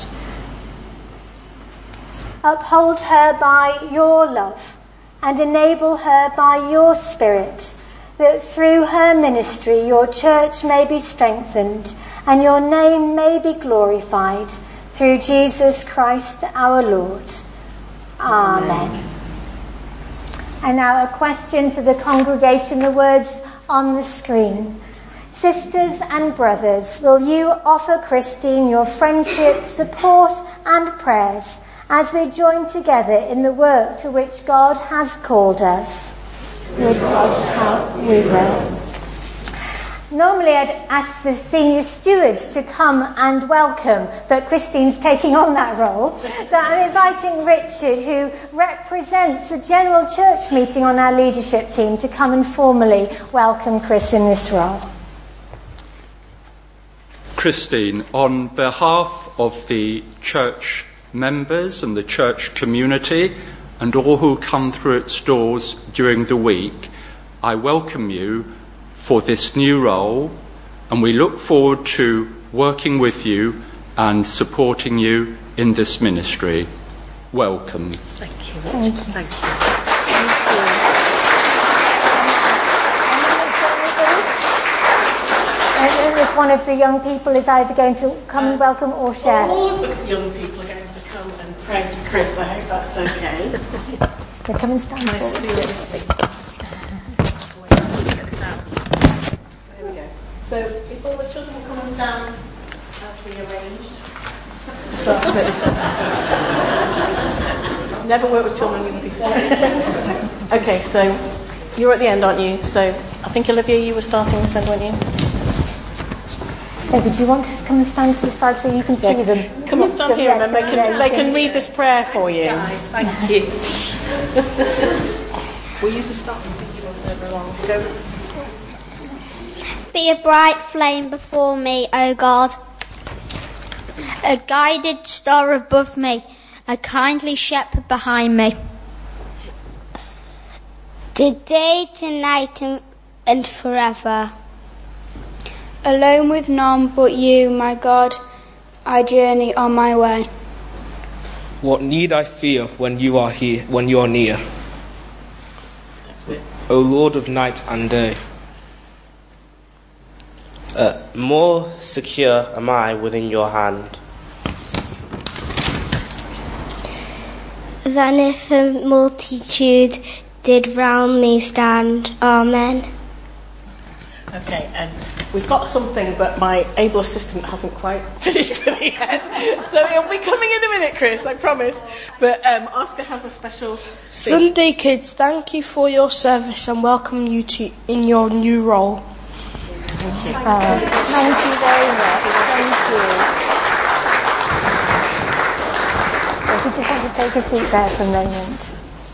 [SPEAKER 2] Uphold her by your love and enable her by your Spirit, that through her ministry your church may be strengthened and your name may be glorified, through Jesus Christ our Lord. Amen. And now a question for the congregation, the words on the screen. Sisters and brothers, will you offer Christine your friendship, support and prayers as we join together in the work to which God has called us? With God's help, we will. Normally I'd ask the senior steward to come and welcome, but Christine's taking on that role. So I'm inviting Richard, who represents the general church meeting on our leadership team, to come and formally welcome Chris in this role.
[SPEAKER 6] Christine, on behalf of the church members and the church community and all who come through its doors during the week, I welcome you for this new role, and we look forward to working with you and supporting you in this ministry. Welcome.
[SPEAKER 5] Thank you. Thank you.
[SPEAKER 2] And if one of the young people is either going to come and welcome or share.
[SPEAKER 7] All of the young people are going to come and pray to Chris. I hope that's okay.
[SPEAKER 2] They're coming stand forward.
[SPEAKER 7] So if all the children will come and stand as we arranged. Start to listen. Never worked with children and young people. Okay, so you're at the end, aren't you? So I think, Olivia, you were starting this end, weren't you?
[SPEAKER 2] David, do you want to come and stand to the side so you can see them?
[SPEAKER 7] Come on, stand here, and then they can read this prayer for you.
[SPEAKER 5] Guys, thank you.
[SPEAKER 7] Will you just start? I think you want further along. Go.
[SPEAKER 8] Be a bright flame before me, O God, a guided star above me, a kindly shepherd behind me. Today, tonight, and forever.
[SPEAKER 9] Alone with none but you, my God, I journey on my way.
[SPEAKER 10] What need I fear when you are here, when you are near? O Lord of night and day.
[SPEAKER 11] More secure am I within your hand
[SPEAKER 8] than if a multitude did round me stand. Amen.
[SPEAKER 7] Okay, and we've got something, but my able assistant hasn't quite finished with it yet. So it'll be coming in a minute, Chris, I promise. But Oscar has a special thing.
[SPEAKER 9] Sunday Kids, thank you for your service and welcome you in your new role.
[SPEAKER 7] Thank you.
[SPEAKER 2] Thank you very much. Thank you. If you just want to take a seat there for a moment.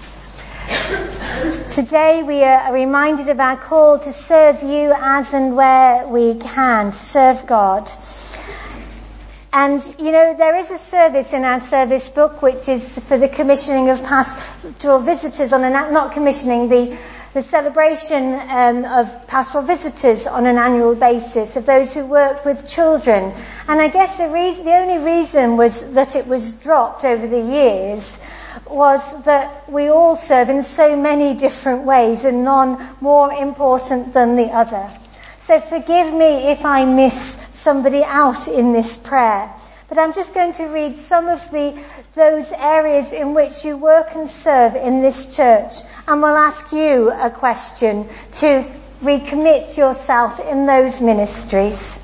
[SPEAKER 2] Today we are reminded of our call to serve you as and where we can, to serve God. And, you know, there is a service in our service book which is for the commissioning of pastoral visitors not commissioning, the celebration of pastoral visitors on an annual basis, of those who work with children. And I guess the only reason was that it was dropped over the years was that we all serve in so many different ways and none more important than the other. So forgive me if I miss somebody out in this prayer. But I'm just going to read some of those areas in which you work and serve in this church, and we'll ask you a question to recommit yourself in those ministries.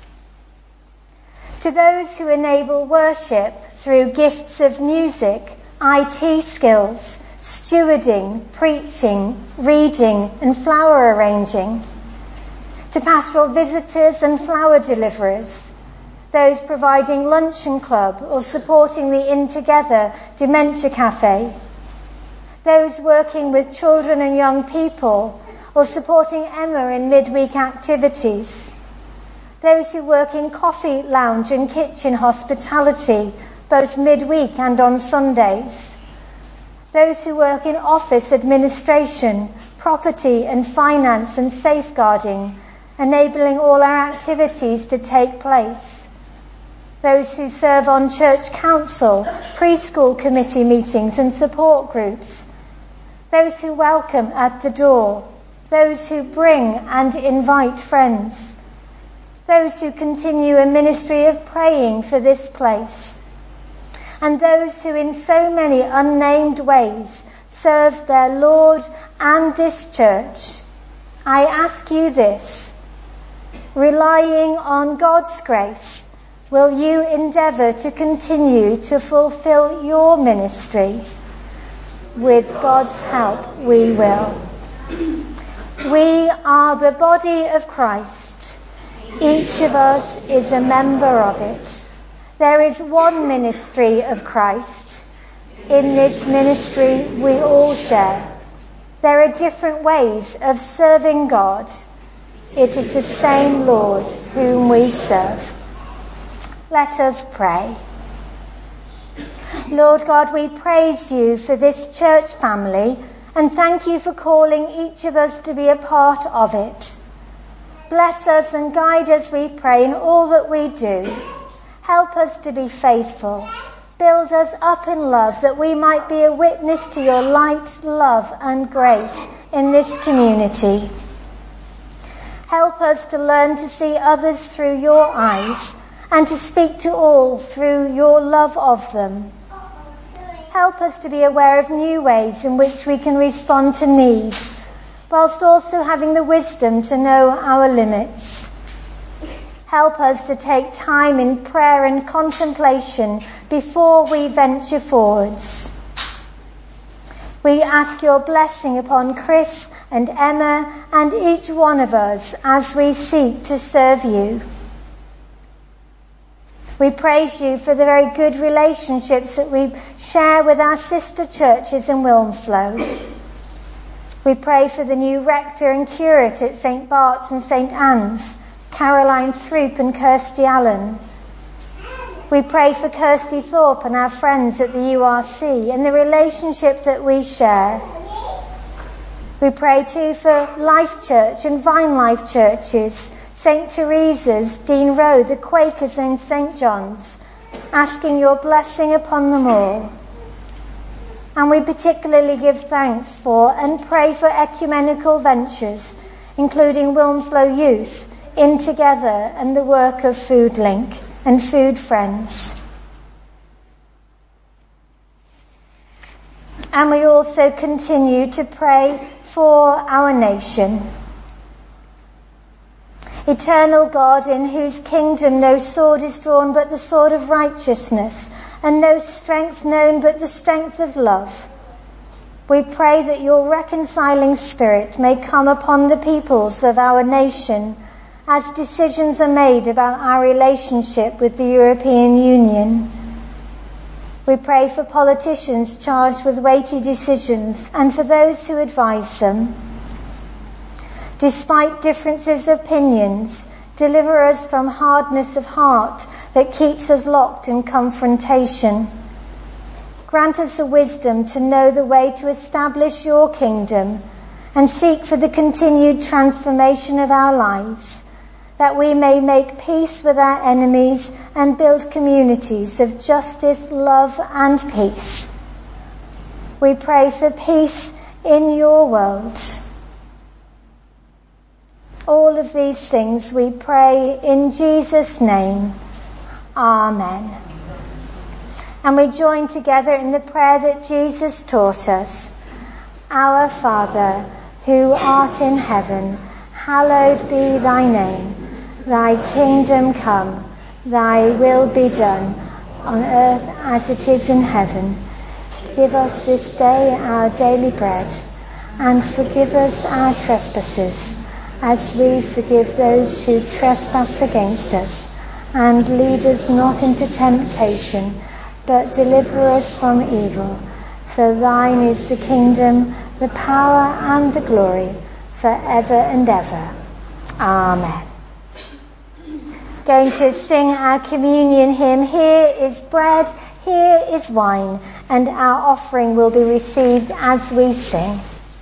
[SPEAKER 2] To those who enable worship through gifts of music, IT skills, stewarding, preaching, reading and flower arranging. To pastoral visitors and flower deliverers, those providing luncheon club or supporting the In Together Dementia Cafe, those working with children and young people or supporting Emma in midweek activities, those who work in coffee lounge and kitchen hospitality, both midweek and on Sundays, those who work in office administration, property and finance and safeguarding, enabling all our activities to take place, those who serve on church council, preschool committee meetings and support groups, those who welcome at the door, those who bring and invite friends, those who continue a ministry of praying for this place, and those who in so many unnamed ways serve their Lord and this church. I ask you this, relying on God's grace, will you endeavour to continue to fulfil your ministry? With God's help, we will. We are the body of Christ. Each of us is a member of it. There is one ministry of Christ. In this ministry, we all share. There are different ways of serving God. It is the same Lord whom we serve. Let us pray. Lord God, we praise you for this church family and thank you for calling each of us to be a part of it. Bless us and guide us, we pray, in all that we do. Help us to be faithful. Build us up in love that we might be a witness to your light, love and grace in this community. Help us to learn to see others through your eyes and to speak to all through your love of them. Help us to be aware of new ways in which we can respond to need, whilst also having the wisdom to know our limits. Help us to take time in prayer and contemplation before we venture forwards. We ask your blessing upon Chris and Emma and each one of us as we seek to serve you. We praise you for the very good relationships that we share with our sister churches in Wilmslow. We pray for the new rector and curate at St. Bart's and St. Anne's, Caroline Throop and Kirsty Allen. We pray for Kirsty Thorpe and our friends at the URC and the relationship that we share. We pray too for Life Church and Vine Life Churches, St. Teresa's, Dean Road, the Quakers and St. John's, asking your blessing upon them all. And we particularly give thanks for and pray for ecumenical ventures, including Wilmslow Youth, In Together and the work of Food Link and Food Friends. And we also continue to pray for our nation. Eternal God, in whose kingdom no sword is drawn but the sword of righteousness, and no strength known but the strength of love, we pray that your reconciling spirit may come upon the peoples of our nation as decisions are made about our relationship with the European Union. We pray for politicians charged with weighty decisions and for those who advise them. Despite differences of opinions, deliver us from hardness of heart that keeps us locked in confrontation. Grant us the wisdom to know the way to establish your kingdom and seek for the continued transformation of our lives, that we may make peace with our enemies and build communities of justice, love and peace. We pray for peace in your world. All of these things we pray in Jesus' name. Amen. And we join together in the prayer that Jesus taught us. Our Father, who art in heaven, hallowed be thy name. Thy kingdom come, thy will be done, on earth as it is in heaven. Give us this day our daily bread, and forgive us our trespasses, as we forgive those who trespass against us. And lead us not into temptation, but deliver us from evil. For thine is the kingdom, the power and the glory, forever and ever. Amen. Going to sing our communion hymn. Here is bread, here is wine, and our offering will be received as we sing.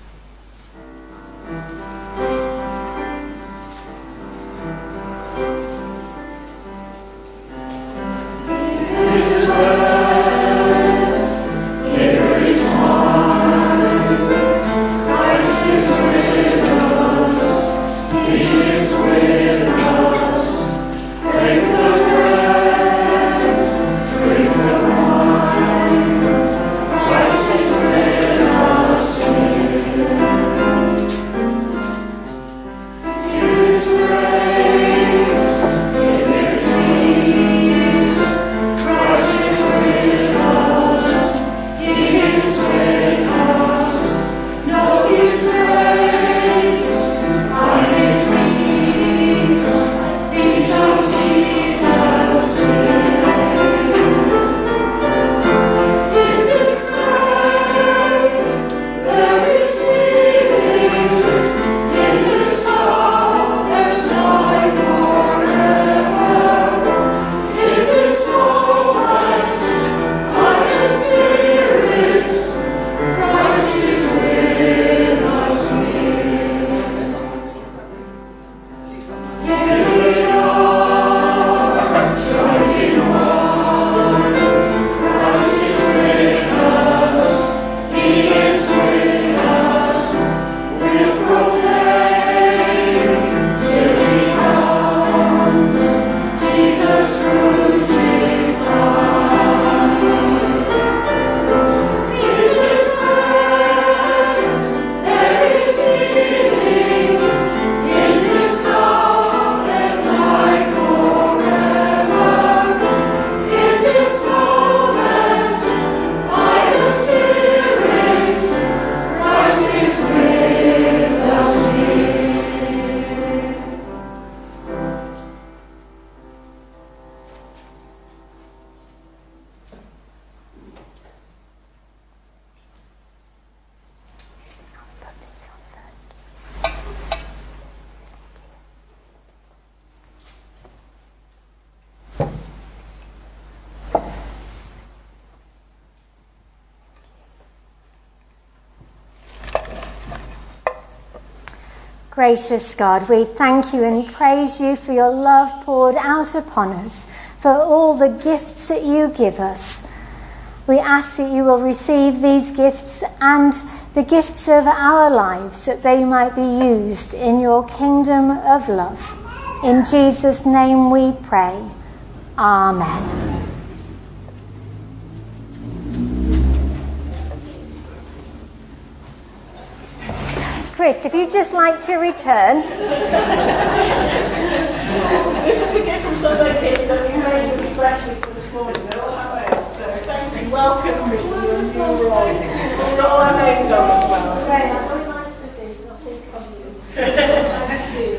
[SPEAKER 2] Gracious God, we thank you and praise you for your love poured out upon us, for all the gifts that you give us. We ask that you will receive these gifts and the gifts of our lives, that they might be used in your kingdom of love. In Jesus' name we pray. Amen. Chris, if you'd just like to return.
[SPEAKER 7] kit that you made especially for this morning. They're all handmade. So thank you. Welcome, Missy, and you were on. We've got all our names on as well.
[SPEAKER 2] Very nice to do. I think of you.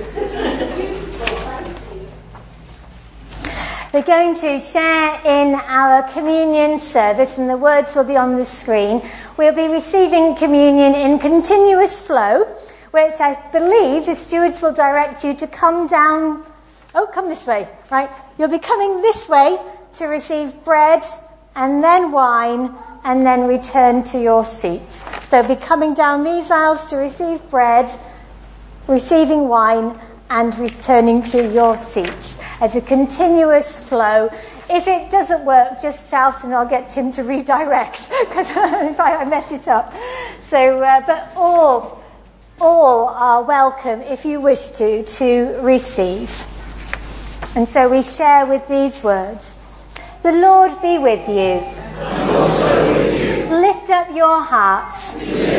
[SPEAKER 2] We're going to share in our communion service, and the words will be on the screen. We'll be receiving communion in continuous flow, which I believe the stewards will direct you to come down. Oh, come this way, right? You'll be coming this way to receive bread and then wine and then return to your seats. So be coming down these aisles to receive bread, receiving wine and returning to your seats as a continuous flow. If it doesn't work, just shout and I'll get Tim to redirect because if I mess it up. So, but all are welcome if you wish to receive. And so we share with these words. The Lord be with you. And also with you. Lift up your hearts.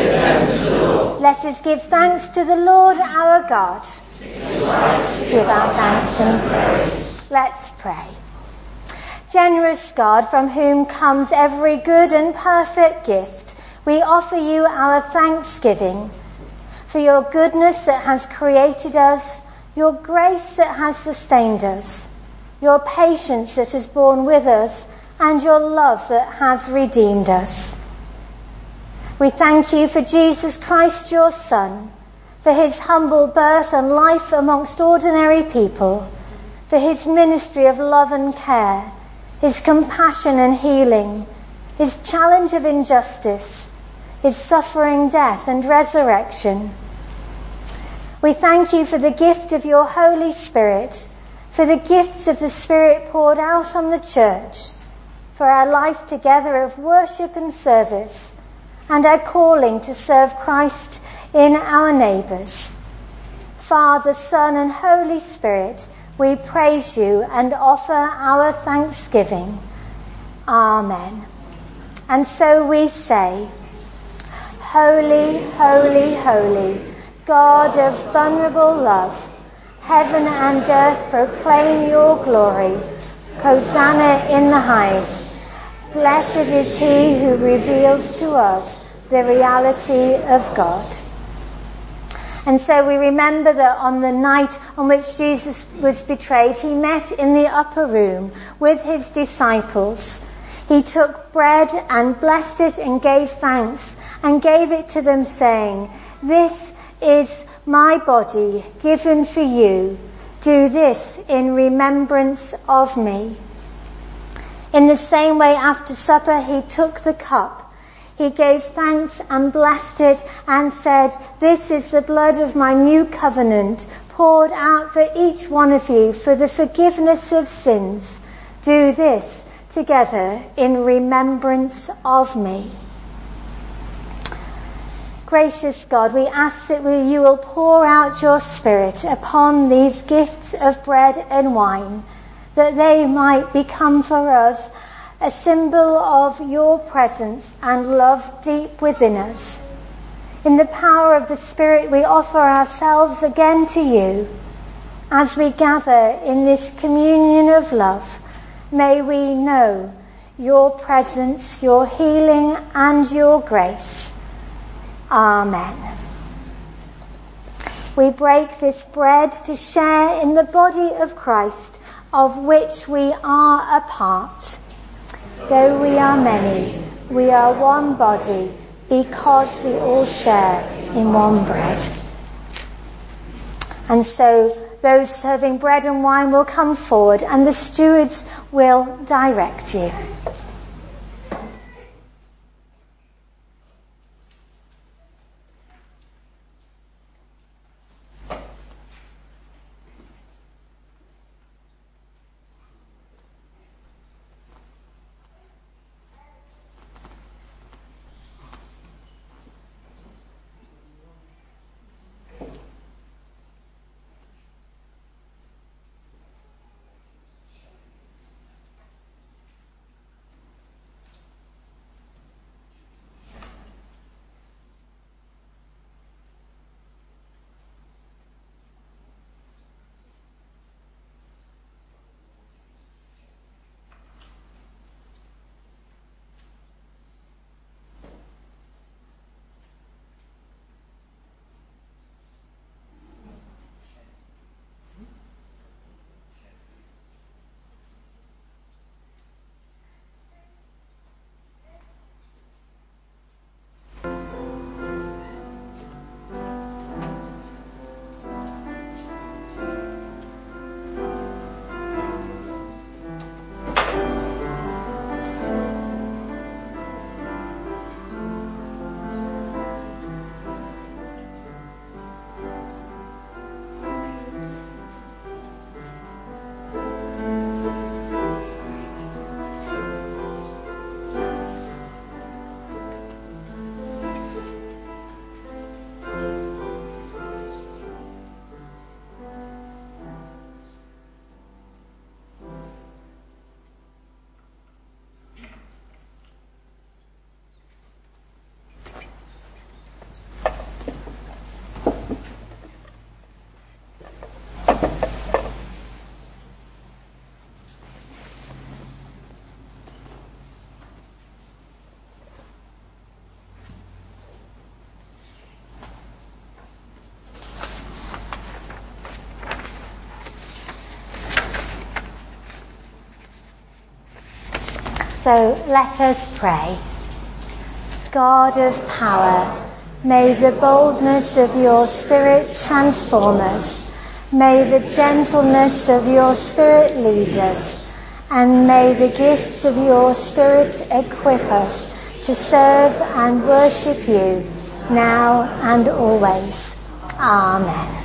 [SPEAKER 2] Let us give thanks to the Lord our God. Give our thanks and praise. Let's pray. Generous God, from whom comes every good and perfect gift, we offer you our thanksgiving for your goodness that has created us, your grace that has sustained us, your patience that has borne with us, and your love that has redeemed us. We thank you for Jesus Christ, your Son, for his humble birth and life amongst ordinary people, for his ministry of love and care, his compassion and healing, his challenge of injustice, his suffering, death and resurrection. We thank you for the gift of your Holy Spirit, for the gifts of the Spirit poured out on the church, for our life together of worship and service, and our calling to serve Christ in our neighbours. Father, Son and Holy Spirit, we praise you and offer our thanksgiving. Amen. And so we say, Holy, holy, holy, God of vulnerable love, heaven and earth proclaim your glory. Hosanna in the highest. Blessed is he who reveals to us the reality of God. And so we remember that on the night on which Jesus was betrayed, he met in the upper room with his disciples. He took bread and blessed it and gave thanks and gave it to them, saying, "This is my body given for you. Do this in remembrance of me." In the same way, after supper, he took the cup. He gave thanks and blessed it and said, "This is the blood of my new covenant, poured out for each one of you for the forgiveness of sins. Do this together in remembrance of me." Gracious God, we ask that you will pour out your Spirit upon these gifts of bread and wine, that they might become for us a symbol of your presence and love deep within us. In the power of the Spirit, we offer ourselves again to you. As we gather in this communion of love, may we know your presence, your healing, and your grace. Amen. We break this bread to share in the body of Christ, of which we are a part. Though we are many, we are one body, because we all share in one bread. And so those serving bread and wine will come forward, and the stewards will direct you. So let us pray. God of power, may the boldness of your Spirit transform us. May the gentleness of your Spirit lead us. And may the gifts of your Spirit equip us to serve and worship you now and always. Amen.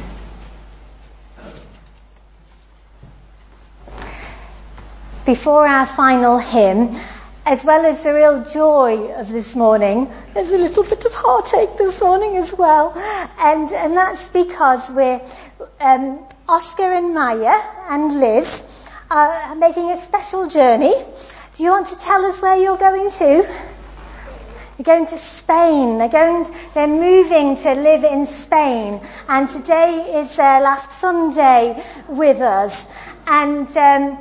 [SPEAKER 2] Before our final hymn, as well as the real joy of this morning, there's a little bit of heartache this morning as well. And that's because we're Oscar and Maya and Liz are making a special journey. Do you want to tell us where you're going to? You're going to Spain. They're moving to live in Spain. And today is their last Sunday with us. And,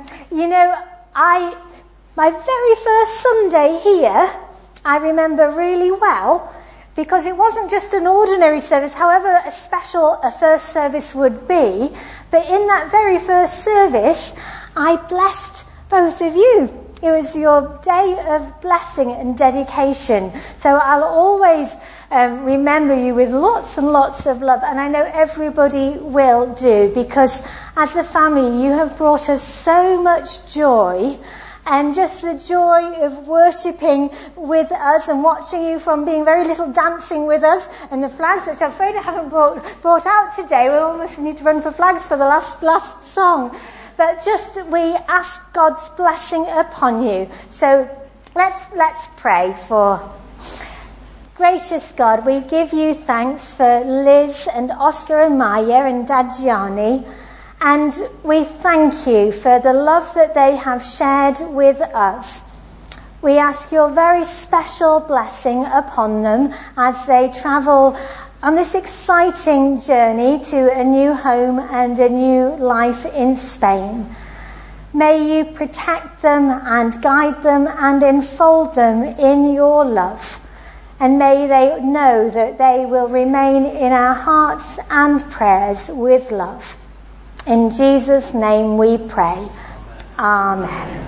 [SPEAKER 2] my very first Sunday here, I remember really well, because it wasn't just an ordinary service, however special a first service would be, but in that very first service, I blessed both of you. It was your day of blessing and dedication. So I'll always remember you with lots and lots of love, and I know everybody will do, because as a family you have brought us so much joy, and just the joy of worshipping with us and watching you from being very little dancing with us, and the flags, which I'm afraid I haven't brought out today. We almost need to run for flags for the last song. But we ask God's blessing upon you. So let's pray for. Gracious God, we give you thanks for Liz and Oscar and Maya and Dad Gianni, and we thank you for the love that they have shared with us. We ask your very special blessing upon them as they travel on this exciting journey to a new home and a new life in Spain. May you protect them and guide them and enfold them in your love. And may they know that they will remain in our hearts and prayers with love. In Jesus' name we pray. Amen.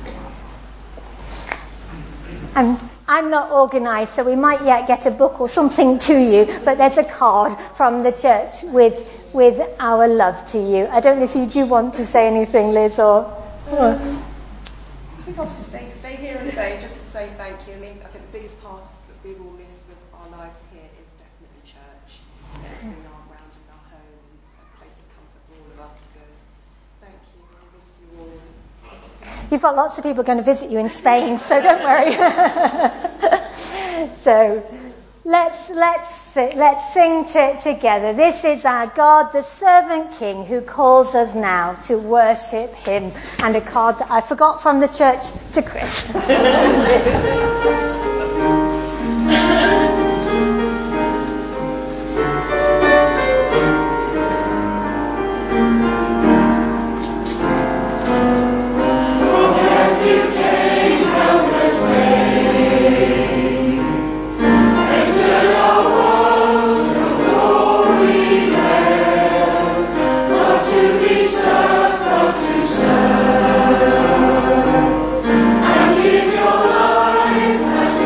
[SPEAKER 2] I'm not organised, so we might yet get a book or something to you, but there's a card from the church with our love to you. I don't know if you do want to say anything, Liz, or...
[SPEAKER 7] I think I'll just stay here and just to say thank you. I mean, I think the biggest part that we will miss of our lives here is definitely church. It's been our grounding, our home, and a place of comfort for all of us. So thank you. I miss you all.
[SPEAKER 2] You've got lots of people going to visit you in Spain, so don't worry. So let's sing together. This is our God, the servant King, who calls us now to worship him. And a card that I forgot from the church to Chris.
[SPEAKER 12] And give your life as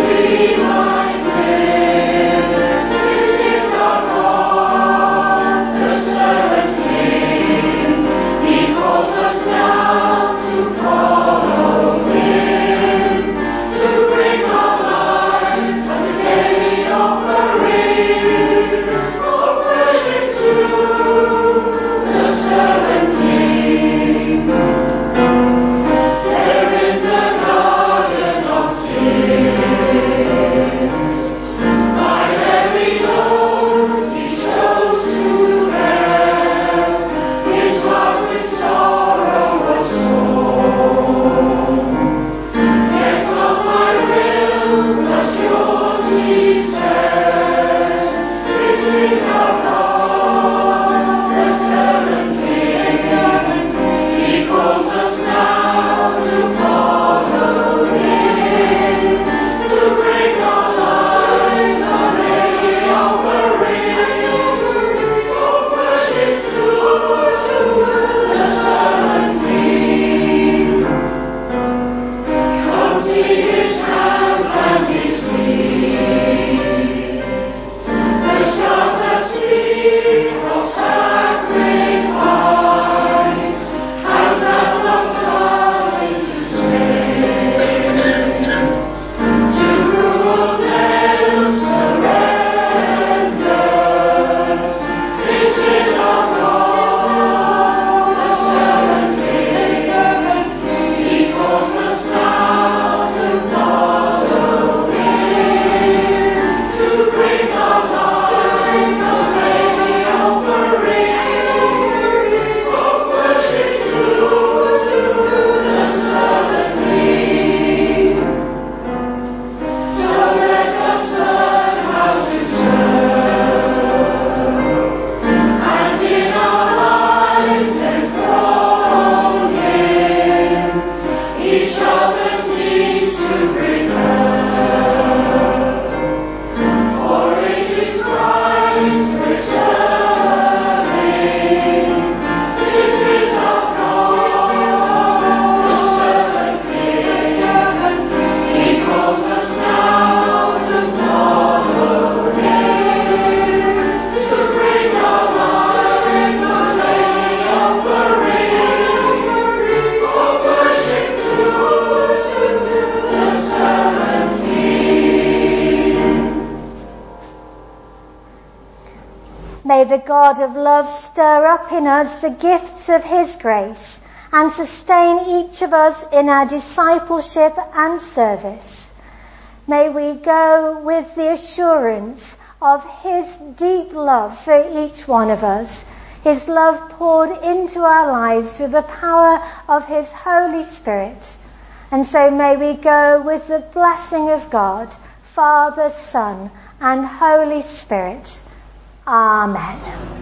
[SPEAKER 2] May the God of love stir up in us the gifts of his grace and sustain each of us in our discipleship and service. May we go with the assurance of his deep love for each one of us, his love poured into our lives through the power of his Holy Spirit. And so may we go with the blessing of God, Father, Son, and Holy Spirit. Amen.